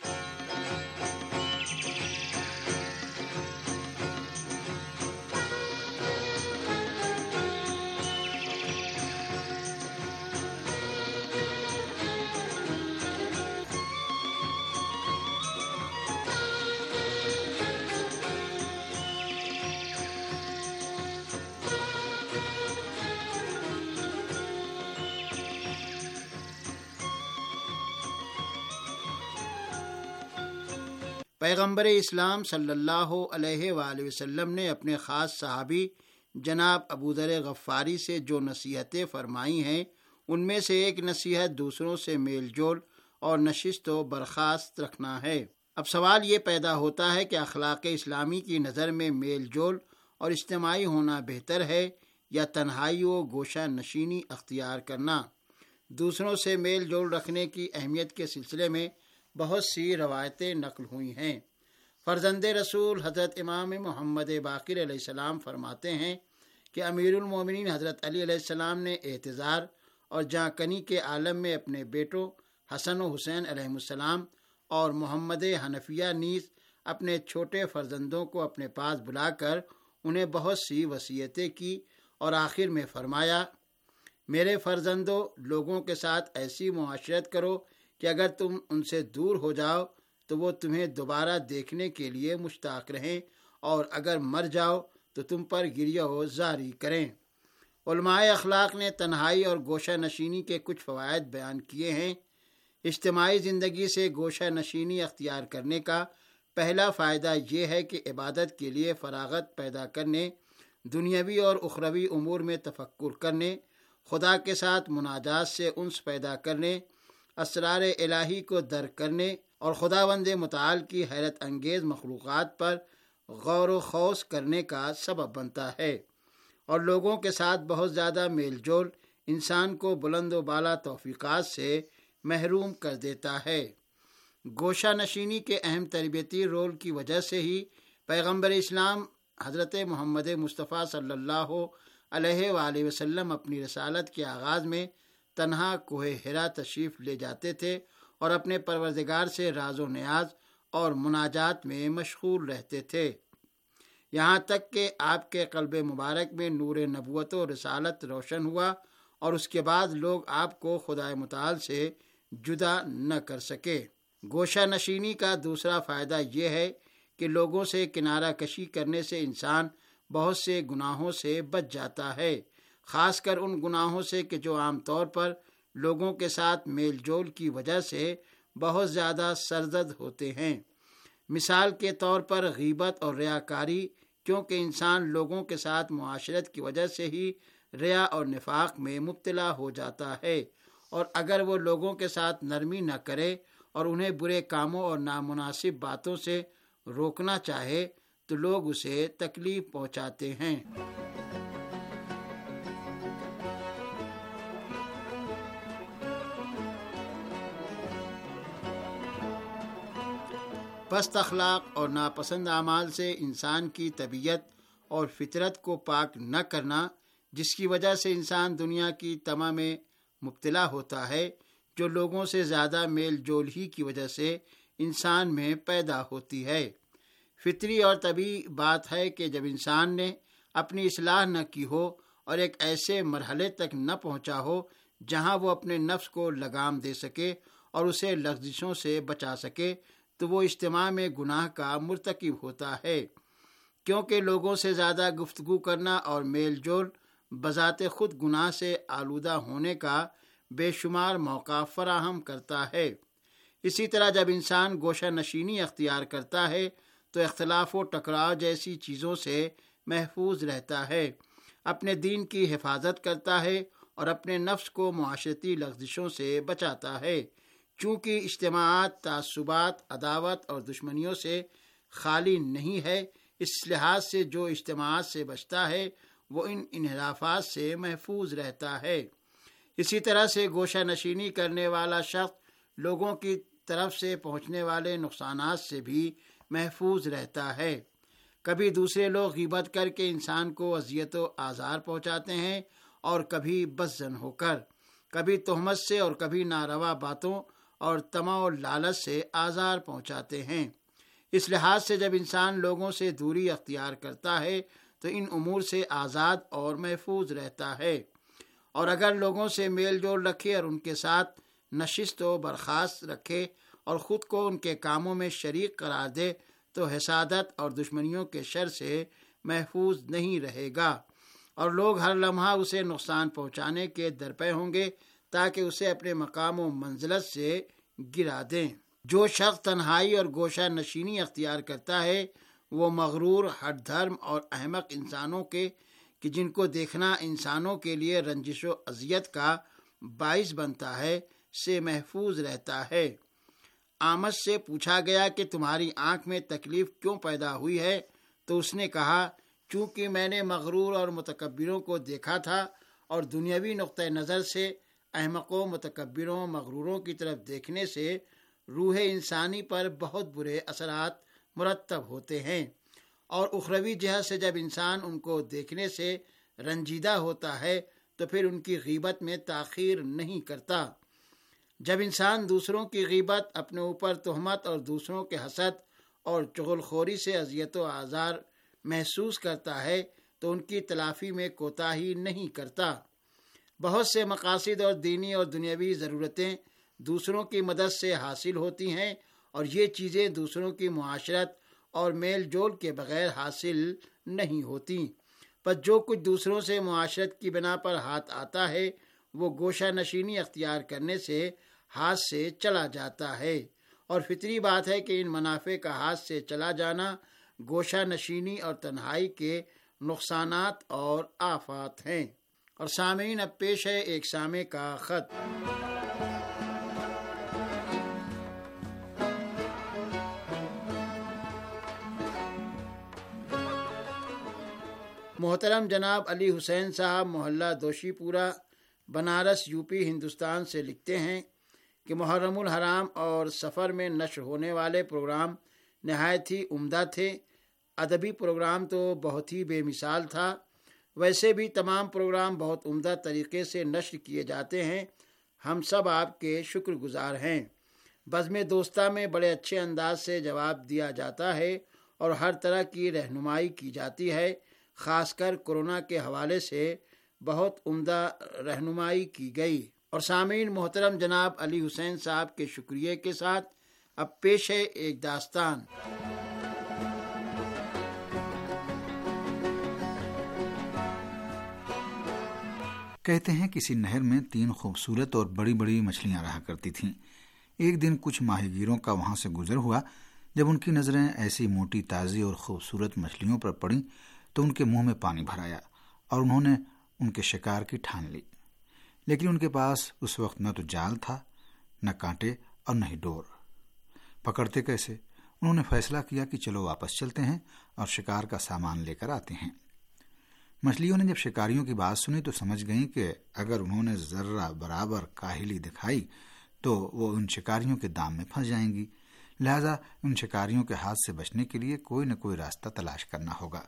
پیغمبر اسلام صلی اللہ علیہ وآلہ وسلم نے اپنے خاص صحابی جناب ابو ذر غفاری سے جو نصیحتیں فرمائی ہیں، ان میں سے ایک نصیحت دوسروں سے میل جول اور نشست و برخاست رکھنا ہے۔ اب سوال یہ پیدا ہوتا ہے کہ اخلاق اسلامی کی نظر میں میل جول اور اجتماعی ہونا بہتر ہے یا تنہائی و گوشہ نشینی اختیار کرنا؟ دوسروں سے میل جول رکھنے کی اہمیت کے سلسلے میں بہت سی روایتیں نقل ہوئی ہیں۔ فرزند رسول حضرت امام محمد باقر علیہ السلام فرماتے ہیں کہ امیر المومنین حضرت علی علیہ السلام نے اعتذار اور جاں کنی کے عالم میں اپنے بیٹوں حسن و حسین علیہ السلام اور محمد حنفیہ نیز اپنے چھوٹے فرزندوں کو اپنے پاس بلا کر انہیں بہت سی وصیتیں کی اور آخر میں فرمایا، میرے فرزندوں، لوگوں کے ساتھ ایسی معاشرت کرو کہ اگر تم ان سے دور ہو جاؤ تو وہ تمہیں دوبارہ دیکھنے کے لیے مشتاق رہیں، اور اگر مر جاؤ تو تم پر گریہ و زاری کریں۔ علماء اخلاق نے تنہائی اور گوشہ نشینی کے کچھ فوائد بیان کیے ہیں۔ اجتماعی زندگی سے گوشہ نشینی اختیار کرنے کا پہلا فائدہ یہ ہے کہ عبادت کے لیے فراغت پیدا کرنے، دنیاوی اور اخروی امور میں تفکر کرنے، خدا کے ساتھ مناجات سے انس پیدا کرنے، اسرار الہی کو درک کرنے اور خداوند متعال کی حیرت انگیز مخلوقات پر غور و خوض کرنے کا سبب بنتا ہے، اور لوگوں کے ساتھ بہت زیادہ میل جول انسان کو بلند و بالا توفیقات سے محروم کر دیتا ہے۔ گوشہ نشینی کے اہم تربیتی رول کی وجہ سے ہی پیغمبر اسلام حضرت محمد مصطفیٰ صلی اللہ علیہ وآلہ وسلم اپنی رسالت کے آغاز میں تنہا کوہ حرا تشریف لے جاتے تھے اور اپنے پروردگار سے راز و نیاز اور مناجات میں مشغول رہتے تھے، یہاں تک کہ آپ کے قلب مبارک میں نور نبوت و رسالت روشن ہوا اور اس کے بعد لوگ آپ کو خدائے متعال سے جدا نہ کر سکے۔ گوشہ نشینی کا دوسرا فائدہ یہ ہے کہ لوگوں سے کنارہ کشی کرنے سے انسان بہت سے گناہوں سے بچ جاتا ہے، خاص کر ان گناہوں سے کہ جو عام طور پر لوگوں کے ساتھ میل جول کی وجہ سے بہت زیادہ سرزد ہوتے ہیں۔ مثال کے طور پر غیبت اور ریاکاری، کیونکہ انسان لوگوں کے ساتھ معاشرت کی وجہ سے ہی ریا اور نفاق میں مبتلا ہو جاتا ہے، اور اگر وہ لوگوں کے ساتھ نرمی نہ کرے اور انہیں برے کاموں اور نامناسب باتوں سے روکنا چاہے تو لوگ اسے تکلیف پہنچاتے ہیں۔ پست اخلاق اور ناپسند اعمال سے انسان کی طبیعت اور فطرت کو پاک نہ کرنا، جس کی وجہ سے انسان دنیا کی تما میں مبتلا ہوتا ہے، جو لوگوں سے زیادہ میل جول ہی کی وجہ سے انسان میں پیدا ہوتی ہے۔ فطری اور طبیعی بات ہے کہ جب انسان نے اپنی اصلاح نہ کی ہو اور ایک ایسے مرحلے تک نہ پہنچا ہو جہاں وہ اپنے نفس کو لگام دے سکے اور اسے لغزشوں سے بچا سکے، تو وہ اجتماع میں گناہ کا مرتکب ہوتا ہے، کیونکہ لوگوں سے زیادہ گفتگو کرنا اور میل جول بذات خود گناہ سے آلودہ ہونے کا بے شمار موقع فراہم کرتا ہے۔ اسی طرح جب انسان گوشہ نشینی اختیار کرتا ہے تو اختلاف و ٹکراؤ جیسی چیزوں سے محفوظ رہتا ہے، اپنے دین کی حفاظت کرتا ہے اور اپنے نفس کو معاشرتی لغزشوں سے بچاتا ہے، چونکہ اجتماعات تعصبات، عداوت اور دشمنیوں سے خالی نہیں ہے۔ اس لحاظ سے جو اجتماعات سے بچتا ہے وہ ان انحرافات سے محفوظ رہتا ہے۔ اسی طرح سے گوشہ نشینی کرنے والا شخص لوگوں کی طرف سے پہنچنے والے نقصانات سے بھی محفوظ رہتا ہے۔ کبھی دوسرے لوگ غیبت کر کے انسان کو اذیت و آزار پہنچاتے ہیں، اور کبھی بدظن ہو کر، کبھی تہمت سے اور کبھی ناروا باتوں اور طمع و لالچ سے آزار پہنچاتے ہیں۔ اس لحاظ سے جب انسان لوگوں سے دوری اختیار کرتا ہے تو ان امور سے آزاد اور محفوظ رہتا ہے، اور اگر لوگوں سے میل جول رکھے اور ان کے ساتھ نشست و برخاست رکھے اور خود کو ان کے کاموں میں شریک قرار دے تو حسادت اور دشمنیوں کے شر سے محفوظ نہیں رہے گا، اور لوگ ہر لمحہ اسے نقصان پہنچانے کے درپے ہوں گے تاکہ اسے اپنے مقام و منزلت سے گرا دیں۔ جو شخص تنہائی اور گوشہ نشینی اختیار کرتا ہے وہ مغرور، ہٹ دھرم اور احمق انسانوں کے کہ جن کو دیکھنا انسانوں کے لیے رنجش و اذیت کا باعث بنتا ہے سے محفوظ رہتا ہے۔ آمش سے پوچھا گیا کہ تمہاری آنکھ میں تکلیف کیوں پیدا ہوئی ہے تو اس نے کہا چونکہ میں نے مغرور اور متکبروں کو دیکھا تھا اور دنیاوی نقطہ نظر سے احمقوں، متکبروں، مغروروں کی طرف دیکھنے سے روح انسانی پر بہت برے اثرات مرتب ہوتے ہیں، اور اخروی جہت سے جب انسان ان کو دیکھنے سے رنجیدہ ہوتا ہے تو پھر ان کی غیبت میں تاخیر نہیں کرتا۔ جب انسان دوسروں کی غیبت، اپنے اوپر تہمت اور دوسروں کے حسد اور چغل خوری سے اذیت و آزار محسوس کرتا ہے تو ان کی تلافی میں کوتاہی نہیں کرتا۔ بہت سے مقاصد اور دینی اور دنیاوی ضرورتیں دوسروں کی مدد سے حاصل ہوتی ہیں، اور یہ چیزیں دوسروں کی معاشرت اور میل جول کے بغیر حاصل نہیں ہوتی۔ پر جو کچھ دوسروں سے معاشرت کی بنا پر ہاتھ آتا ہے وہ گوشہ نشینی اختیار کرنے سے ہاتھ سے چلا جاتا ہے، اور فطری بات ہے کہ ان منافع کا ہاتھ سے چلا جانا گوشہ نشینی اور تنہائی کے نقصانات اور آفات ہیں۔ اور سامعین، اب پیش ہے ایک سامع کا خط۔ محترم جناب علی حسین صاحب محلہ دوشی پورہ، بنارس، یو پی، ہندوستان سے لکھتے ہیں کہ محرم الحرام اور سفر میں نشر ہونے والے پروگرام نہایت ہی عمدہ تھے۔ ادبی پروگرام تو بہت ہی بے مثال تھا۔ ویسے بھی تمام پروگرام بہت عمدہ طریقے سے نشر کیے جاتے ہیں۔ ہم سب آپ کے شکر گزار ہیں۔ بزم دوستہ میں بڑے اچھے انداز سے جواب دیا جاتا ہے اور ہر طرح کی رہنمائی کی جاتی ہے۔ خاص کر کورونا کے حوالے سے بہت عمدہ رہنمائی کی گئی۔ اور سامعین، محترم جناب علی حسین صاحب کے شکریہ کے ساتھ اب پیش ہے ایک داستان۔ کہتے ہیں کسی نہر میں 3 خوبصورت اور بڑی بڑی مچھلیاں رہا کرتی تھیں۔ ایک دن کچھ ماہی گیروں کا وہاں سے گزر ہوا۔ جب ان کی نظریں ایسی موٹی، تازی اور خوبصورت مچھلیوں پر پڑیں تو ان کے منہ میں پانی بھر آیا اور انہوں نے ان کے شکار کی ٹھان لی۔ لیکن ان کے پاس اس وقت نہ تو جال تھا، نہ کانٹے اور نہ ہی ڈور۔ پکڑتے کیسے؟ انہوں نے فیصلہ کیا کہ چلو واپس چلتے ہیں اور شکار کا سامان لے کر آتے ہیں۔ مچھلیوں نے جب شکاریوں کی بات سنی تو سمجھ گئیں کہ اگر انہوں نے ذرہ برابر کاہلی دکھائی تو وہ ان شکاریوں کے دام میں پھنس جائیں گی، لہذا ان شکاریوں کے ہاتھ سے بچنے کے لیے کوئی نہ کوئی راستہ تلاش کرنا ہوگا۔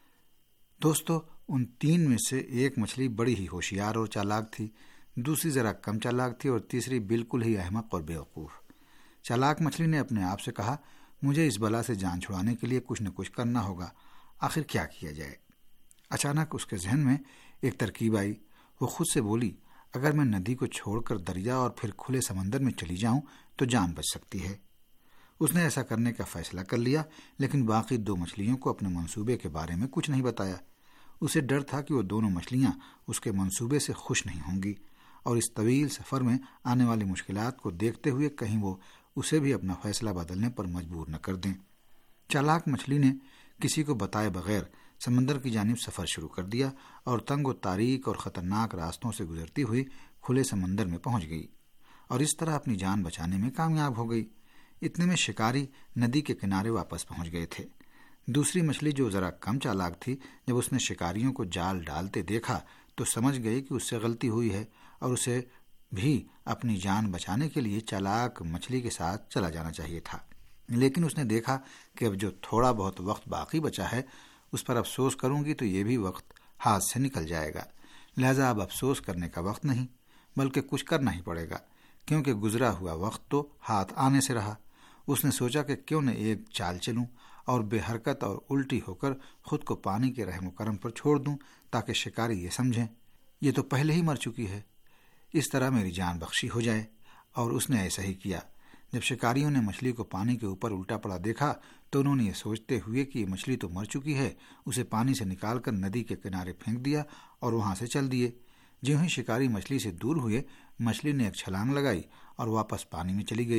دوستو، ان 3 میں سے ایک مچھلی بڑی ہی ہوشیار اور چالاک تھی، دوسری ذرا کم چالاک تھی اور تیسری بالکل ہی احمق اور بیوقوف۔ چالاک مچھلی نے اپنے آپ سے کہا، مجھے اس بلا سے جان چھڑانے کے لیے کچھ نہ کچھ کرنا ہوگا، آخر کیا کیا جائے؟ اچانک اس کے ذہن میں ایک ترکیب آئی۔ وہ خود سے بولی، اگر میں ندی کو چھوڑ کر دریا اور پھر کھلے سمندر میں چلی جاؤں تو جان بچ سکتی ہے۔ اس نے ایسا کرنے کا فیصلہ کر لیا، لیکن باقی 2 مچھلیوں کو اپنے منصوبے کے بارے میں کچھ نہیں بتایا۔ اسے ڈر تھا کہ وہ دونوں مچھلیاں اس کے منصوبے سے خوش نہیں ہوں گی اور اس طویل سفر میں آنے والی مشکلات کو دیکھتے ہوئے کہیں وہ اسے بھی اپنا فیصلہ بدلنے پر مجبور نہ کر دیں۔ چالاک مچھلی نے کسی کو بتائے بغیر سمندر کی جانب سفر شروع کر دیا اور تنگ و تاریک اور خطرناک راستوں سے گزرتی ہوئی کھلے سمندر میں پہنچ گئی اور اس طرح اپنی جان بچانے میں کامیاب ہو گئی۔ اتنے میں شکاری ندی کے کنارے واپس پہنچ گئے تھے۔ دوسری مچھلی جو ذرا کم چالاک تھی، جب اس نے شکاریوں کو جال ڈالتے دیکھا تو سمجھ گئی کہ اس سے غلطی ہوئی ہے اور اسے بھی اپنی جان بچانے کے لیے چالاک مچھلی کے ساتھ چلا جانا چاہیے تھا۔ لیکن اس نے دیکھا کہ اب جو تھوڑا بہت وقت باقی بچا ہے اس پر افسوس کروں گی تو یہ بھی وقت ہاتھ سے نکل جائے گا، لہذا اب افسوس کرنے کا وقت نہیں بلکہ کچھ کرنا ہی پڑے گا، کیونکہ گزرا ہوا وقت تو ہاتھ آنے سے رہا۔ اس نے سوچا کہ کیوں نہ ایک چال چلوں اور بے حرکت اور الٹی ہو کر خود کو پانی کے رحم و کرم پر چھوڑ دوں تاکہ شکاری یہ سمجھیں یہ تو پہلے ہی مر چکی ہے، اس طرح میری جان بخشی ہو جائے۔ اور اس نے ایسا ہی کیا۔ جب شکاریوں نے مچھلی کو پانی کے اوپر الٹا پڑا دیکھا تو انہوں نے یہ سوچتے ہوئے کہ یہ مچھلی تو مر چکی ہے اسے پانی سے نکال کر ندی کے کنارے پھینک دیا اور وہاں سے چل دیے۔ جیوں ہی شکاری مچھلی سے دور ہوئے، مچھلی نے ایک چھلانگ لگائی اور واپس پانی میں چلی گئی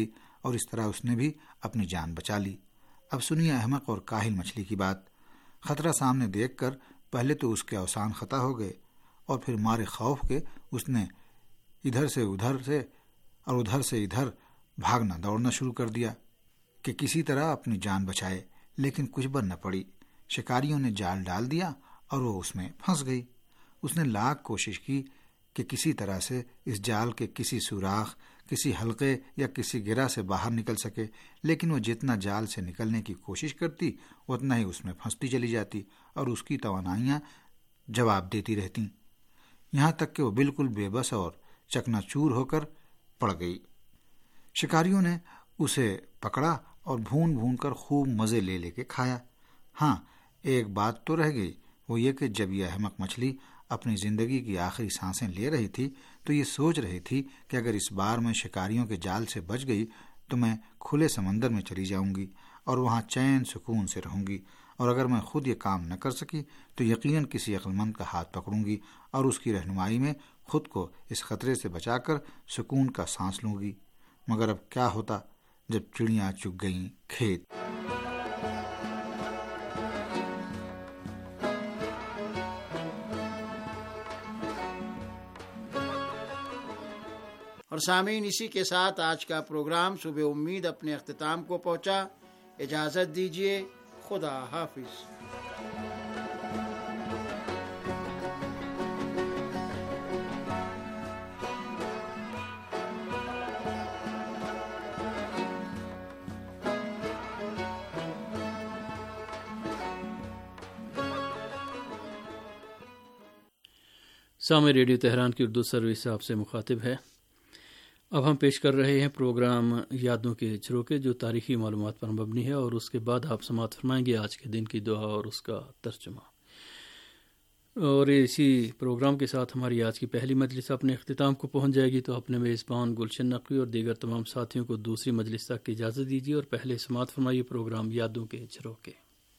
اور اس طرح اس نے بھی اپنی جان بچا لی۔ اب سنیے احمق اور کاہل مچھلی کی بات۔ خطرہ سامنے دیکھ کر پہلے تو اس کے اوسان خطا ہو گئے، اور پھر مارے خوف کے اس نے ادھر سے ادھر بھاگنا دوڑنا شروع کر دیا کہ کسی طرح اپنی جان بچائے، لیکن کچھ بن نہ پڑی۔ شکاریوں نے جال ڈال دیا اور وہ اس میں پھنس گئی۔ اس نے لاکھ کوشش کی کہ کسی طرح سے اس جال کے کسی سوراخ، کسی حلقے یا کسی گرہ سے باہر نکل سکے، لیکن وہ جتنا جال سے نکلنے کی کوشش کرتی اتنا ہی اس میں پھنستی چلی جاتی اور اس کی توانائیاں جواب دیتی رہتی، یہاں تک کہ وہ بالکل بے بس اور چکنا چور ہو کر پڑ گئی۔ شکاریوں نے اسے پکڑا اور بھون بھون کر خوب مزے لے لے کے کھایا۔ ہاں، ایک بات تو رہ گئی، وہ یہ کہ جب یہ احمق مچھلی اپنی زندگی کی آخری سانسیں لے رہی تھی تو یہ سوچ رہی تھی کہ اگر اس بار میں شکاریوں کے جال سے بچ گئی تو میں کھلے سمندر میں چلی جاؤں گی اور وہاں چین سکون سے رہوں گی، اور اگر میں خود یہ کام نہ کر سکی تو یقیناً کسی عقل مند کا ہاتھ پکڑوں گی اور اس کی رہنمائی میں خود کو اس خطرے سے بچا کر سکون کا سانس لوں گی۔ مگر اب کیا ہوتا جب چڑیاں چگ گئیں کھیت۔ اور سامعین، اسی کے ساتھ آج کا پروگرام صبح امید اپنے اختتام کو پہنچا۔ اجازت دیجیے، خدا حافظ۔ سامع ریڈیو تہران کی اردو سروس آپ سے مخاطب ہے۔ اب ہم پیش کر رہے ہیں پروگرام یادوں کے جھروکے، جو تاریخی معلومات پر مبنی ہے، اور اس کے بعد آپ سماعت فرمائیں گے آج کے دن کی دعا اور اس کا ترجمہ۔ اور اسی پروگرام کے ساتھ ہماری آج کی پہلی مجلس اپنے اختتام کو پہنچ جائے گی، تو اپنے میزبان گلشن نقوی اور دیگر تمام ساتھیوں کو دوسری مجلس تک کی اجازت دیجیے، اور پہلے سماعت فرمائیے پروگرام یادوں کے جھروکے۔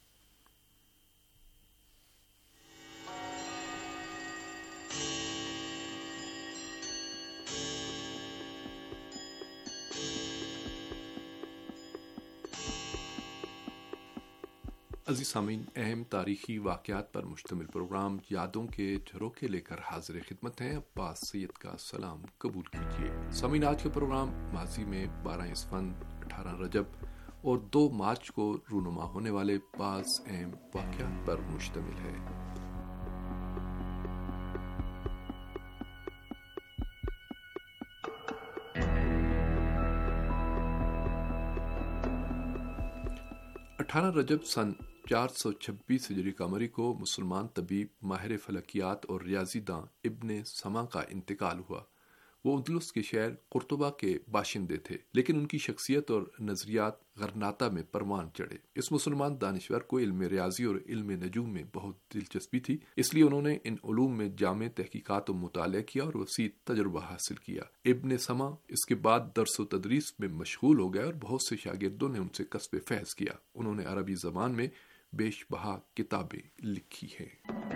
'عزیز سامعین، اہم تاریخی واقعات پر مشتمل پروگرام یادوں کے جھروکے لے کر حاضر خدمت ہیں۔ عباس سید کا سلام قبول کیجیے۔ سامعین، آج کا پروگرام ماضی میں 12 اسفند 18 رجب اور 2 مارچ کو رونما ہونے والے بعض اہم واقعات پر مشتمل ہے۔ رجب سن 426 ہجری قمری کو مسلمان طبیب، ماہر فلکیات اور ریاضی داں ابن سما کا انتقال ہوا۔ وہ اندلس کے شہر قرطبہ کے باشندے تھے، لیکن ان کی شخصیت اور نظریات غرناطہ میں پروان چڑھے۔ اس مسلمان دانشور کو علم ریاضی اور علم نجوم میں بہت دلچسپی تھی، اس لیے انہوں نے ان علوم میں جامع تحقیقات و مطالعہ کیا اور وسیع تجربہ حاصل کیا۔ ابن سما اس کے بعد درس و تدریس میں مشغول ہو گئے اور بہت سے شاگردوں نے ان سے کسب فیض کیا۔ انہوں نے عربی زبان میں بیش بہا کتابیں لکھی ہیں۔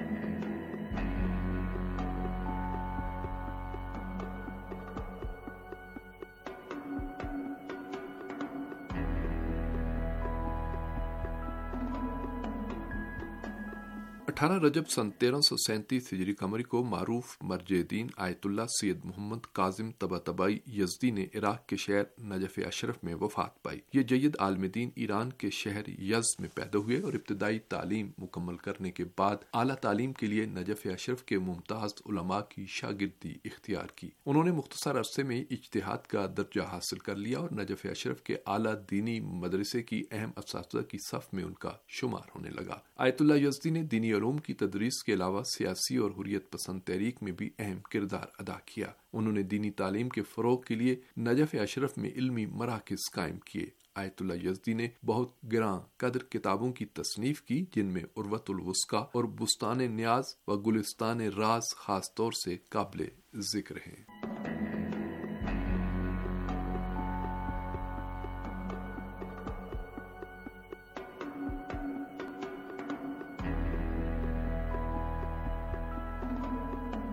18 رجب سن 1337 ہجری قمری کو معروف مرجع دین آیت اللہ سید محمد کاظم طباطبائی یزدی نے عراق کے شہر نجف اشرف میں وفات پائی۔ یہ جید عالم دین ایران کے شہر یزد میں پیدا ہوئے اور ابتدائی تعلیم مکمل کرنے کے بعد اعلیٰ تعلیم کے لیے نجف اشرف کے ممتاز علماء کی شاگردی اختیار کی۔ انہوں نے مختصر عرصے میں اجتہاد کا درجہ حاصل کر لیا اور نجف اشرف کے اعلیٰ دینی مدرسے کی اہم اساتذہ کی صف میں ان کا شمار ہونے لگا۔ آیت اللہ یزدی نے دینی علوم کی تدریس کے علاوہ سیاسی اور حریت پسند تحریک میں بھی اہم کردار ادا کیا۔ انہوں نے دینی تعلیم کے فروغ کے لیے نجف اشرف میں علمی مراکز قائم کیے۔ آیت اللہ یزدی نے بہت گراں قدر کتابوں کی تصنیف کی، جن میں عروۃ الوثقی اور بستان نیاز و گلستان راز خاص طور سے قابل ذکر ہیں۔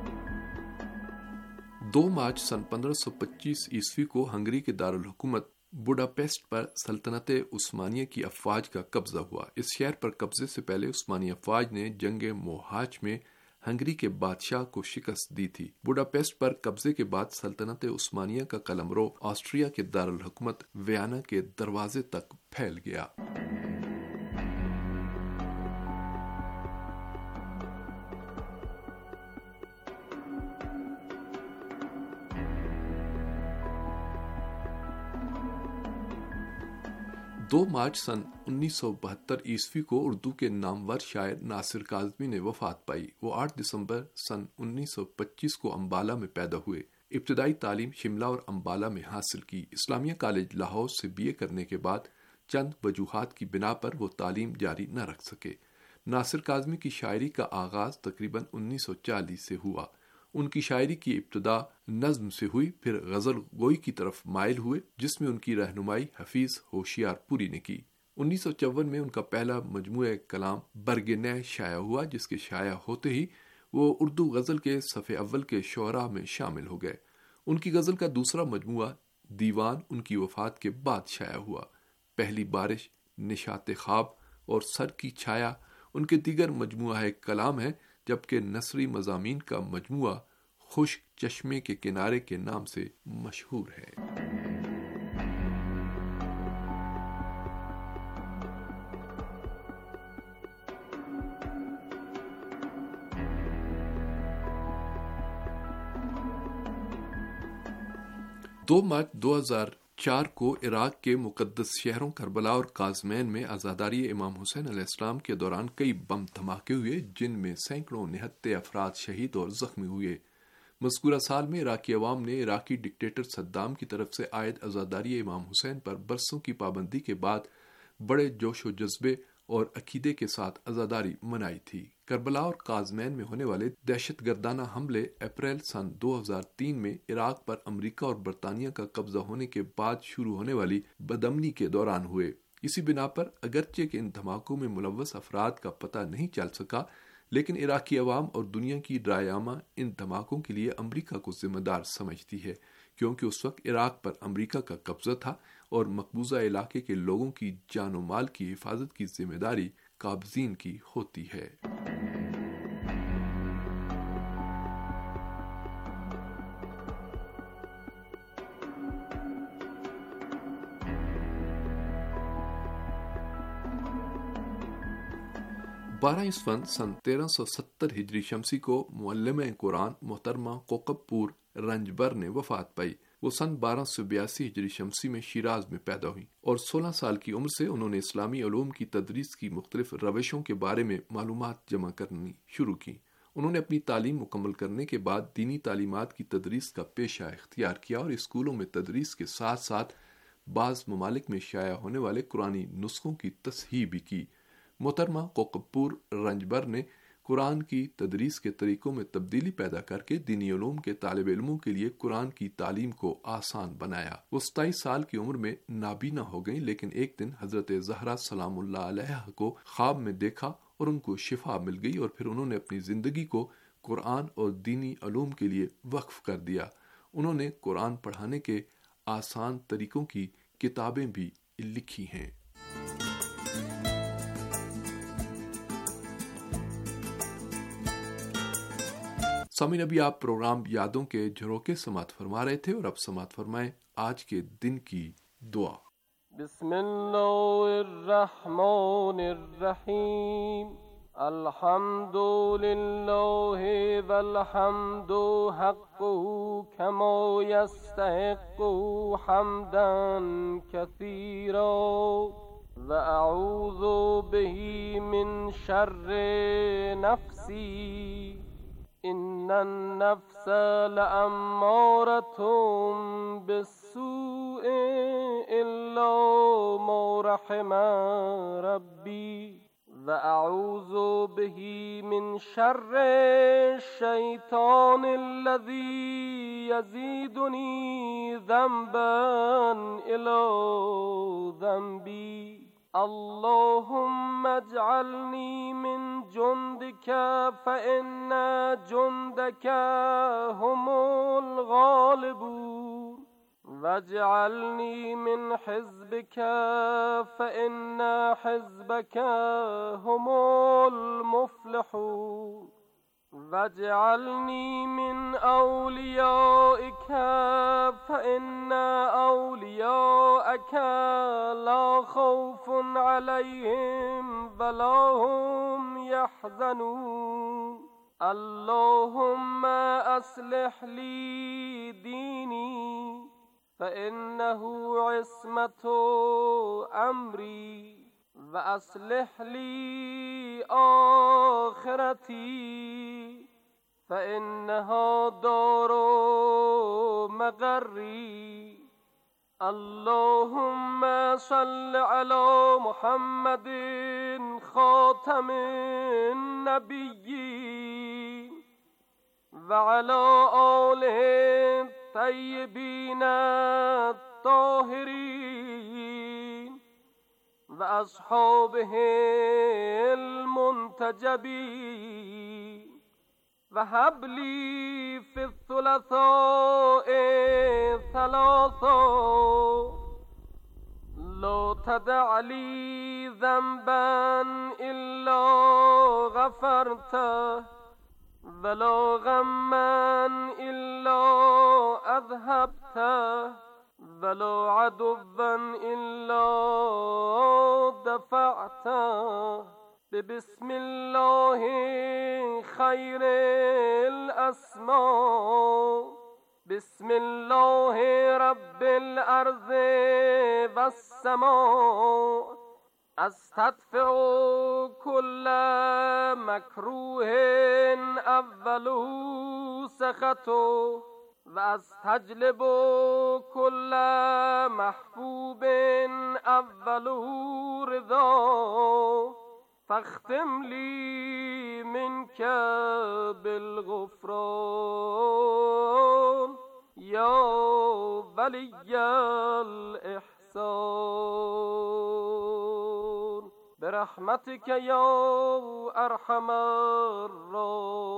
دو مارچ سن 1525 عیسوی کو ہنگری کے دارالحکومت بوڈاپیسٹ پر سلطنت عثمانیہ کی افواج کا قبضہ ہوا۔ اس شہر پر قبضے سے پہلے عثمانی افواج نے جنگ موہاچ میں ہنگری کے بادشاہ کو شکست دی تھی۔ بوڈاپیسٹ پر قبضے کے بعد سلطنت عثمانیہ کا قلمرو آسٹریا کے دارالحکومت ویانا کے دروازے تک پھیل گیا۔ دو مارچ سن 1972 عیسوی کو اردو کے نامور شاعر ناصر کاظمی نے وفات پائی۔ وہ 8 دسمبر سن 1925 کو امبالہ میں پیدا ہوئے۔ ابتدائی تعلیم شملہ اور امبالہ میں حاصل کی۔ اسلامیہ کالج لاہور سے BA کرنے کے بعد چند وجوہات کی بنا پر وہ تعلیم جاری نہ رکھ سکے۔ ناصر کاظمی کی شاعری کا آغاز تقریباً 1940 سے ہوا۔ ان کی شاعری کی ابتدا نظم سے ہوئی، پھر غزل گوئی کی طرف مائل ہوئے، جس میں ان کی رہنمائی حفیظ ہوشیار پوری نے کی۔ 1954 میں ان کا پہلا مجموعہ کلام برگ نع شائع ہوا، جس کے شائع ہوتے ہی وہ اردو غزل کے صف اول کے شعراء میں شامل ہو گئے۔ ان کی غزل کا دوسرا مجموعہ دیوان ان کی وفات کے بعد شائع ہوا۔ پہلی بارش، نشاط خواب اور سر کی چھایا ان کے دیگر مجموعہ کلام ہیں، جبکہ نثری مضامین کا مجموعہ خشک چشمے کے کنارے کے نام سے مشہور ہے۔ دو مارچ 2004 کو عراق کے مقدس شہروں کربلا اور قازمین میں عزاداری امام حسین علیہ السلام کے دوران کئی بم دھماکے ہوئے، جن میں سینکڑوں نہتے افراد شہید اور زخمی ہوئے۔ مذکورہ سال میں عراقی عوام نے عراقی ڈکٹیٹر صدام کی طرف سے عائد عزاداری امام حسین پر برسوں کی پابندی کے بعد بڑے جوش و جذبے اور عقیدے کے ساتھ عزاداری منائی تھی۔ کربلا اور قازمین میں ہونے والے دہشت گردانہ حملے اپریل سن 2003 میں عراق پر امریکہ اور برطانیہ کا قبضہ ہونے کے بعد شروع ہونے والی بدامنی کے دوران ہوئے۔ اسی بنا پر اگرچہ کہ ان دھماکوں میں ملوث افراد کا پتہ نہیں چل سکا، لیکن عراقی عوام اور دنیا کی رائے عامہ ان دھماکوں کے لیے امریکہ کو ذمہ دار سمجھتی ہے، کیونکہ اس وقت عراق پر امریکہ کا قبضہ تھا اور مقبوضہ علاقے کے لوگوں کی جان و مال کی حفاظت کی ذمہ داری قابضین کی ہوتی ہے۔ بارہ اسفند سن 1370 ہجری شمسی کو معلمہ قرآن محترمہ کوکب پور رنجبر نے وفات پائی۔ وہ سن 1282 ہجری شمسی میں شیراز میں پیدا ہوئی اور 16 سال کی عمر سے انہوں نے اسلامی علوم کی تدریس کی مختلف روشوں کے بارے میں معلومات جمع کرنی شروع کی۔ انہوں نے اپنی تعلیم مکمل کرنے کے بعد دینی تعلیمات کی تدریس کا پیشہ اختیار کیا اور اسکولوں میں تدریس کے ساتھ ساتھ بعض ممالک میں شائع ہونے والے قرآنی نسخوں کی تصحیح بھی کی۔ محترمہ کوکب پور رنجبر نے قرآن کی تدریس کے طریقوں میں تبدیلی پیدا کر کے دینی علوم کے طالب علموں کے لیے قرآن کی تعلیم کو آسان بنایا۔ وہ 27 سال کی عمر میں نابینا ہو گئیں، لیکن ایک دن حضرت زہرا سلام اللہ علیہ کو خواب میں دیکھا اور ان کو شفا مل گئی، اور پھر انہوں نے اپنی زندگی کو قرآن اور دینی علوم کے لیے وقف کر دیا۔ انہوں نے قرآن پڑھانے کے آسان طریقوں کی کتابیں بھی لکھی ہیں۔ سامعین، ابھی آپ پروگرام یادوں کے جھروکے سماعت فرما رہے تھے، اور اب سماعت فرمائیں آج کے دن کی دعا۔ بسم اللہ الرحمن الرحیم، الحمد للہ والحمد حق کما یستحق حمدا کثیرا واعوذ به من شر نفسی ان النفس لأمارة بالسوء الا ما رحم ربی واعوذ به من شر الشیطان الذی یزیدنی ذنبا الی ذنبی اللهم اجعلني من جندك فإن جندك هم الغالبون واجعلني من حزبك فإن حزبك هم المفلحون واجعلني من أوليائك فإن أولياءك لا خوف عليهم ولا هم يحزنون اللهم أصلح لي ديني فإنه عصمة أمري وأصلح لي آخرتي فإنها دار مقري اللهم صل على محمد خاتم النبيين وعلى آله الطيبين الطاهرين وأصحابه المنتجبين وهب لي في الثلاثاء ثلاثا لا تدع لي ذنبا إلا غفرته ولا غما إلا أذهبته ولا عدوا إلا دفعته بسم الله خير الأسماء بسم الله رب الأرض والسماء أستدفع كل مكروه أوله سخطه وأستجلب كل محبوب أوله رضاه فاختم لي منك بالغفران يا ولي الإحسان برحمتك يا أرحم الراحمين.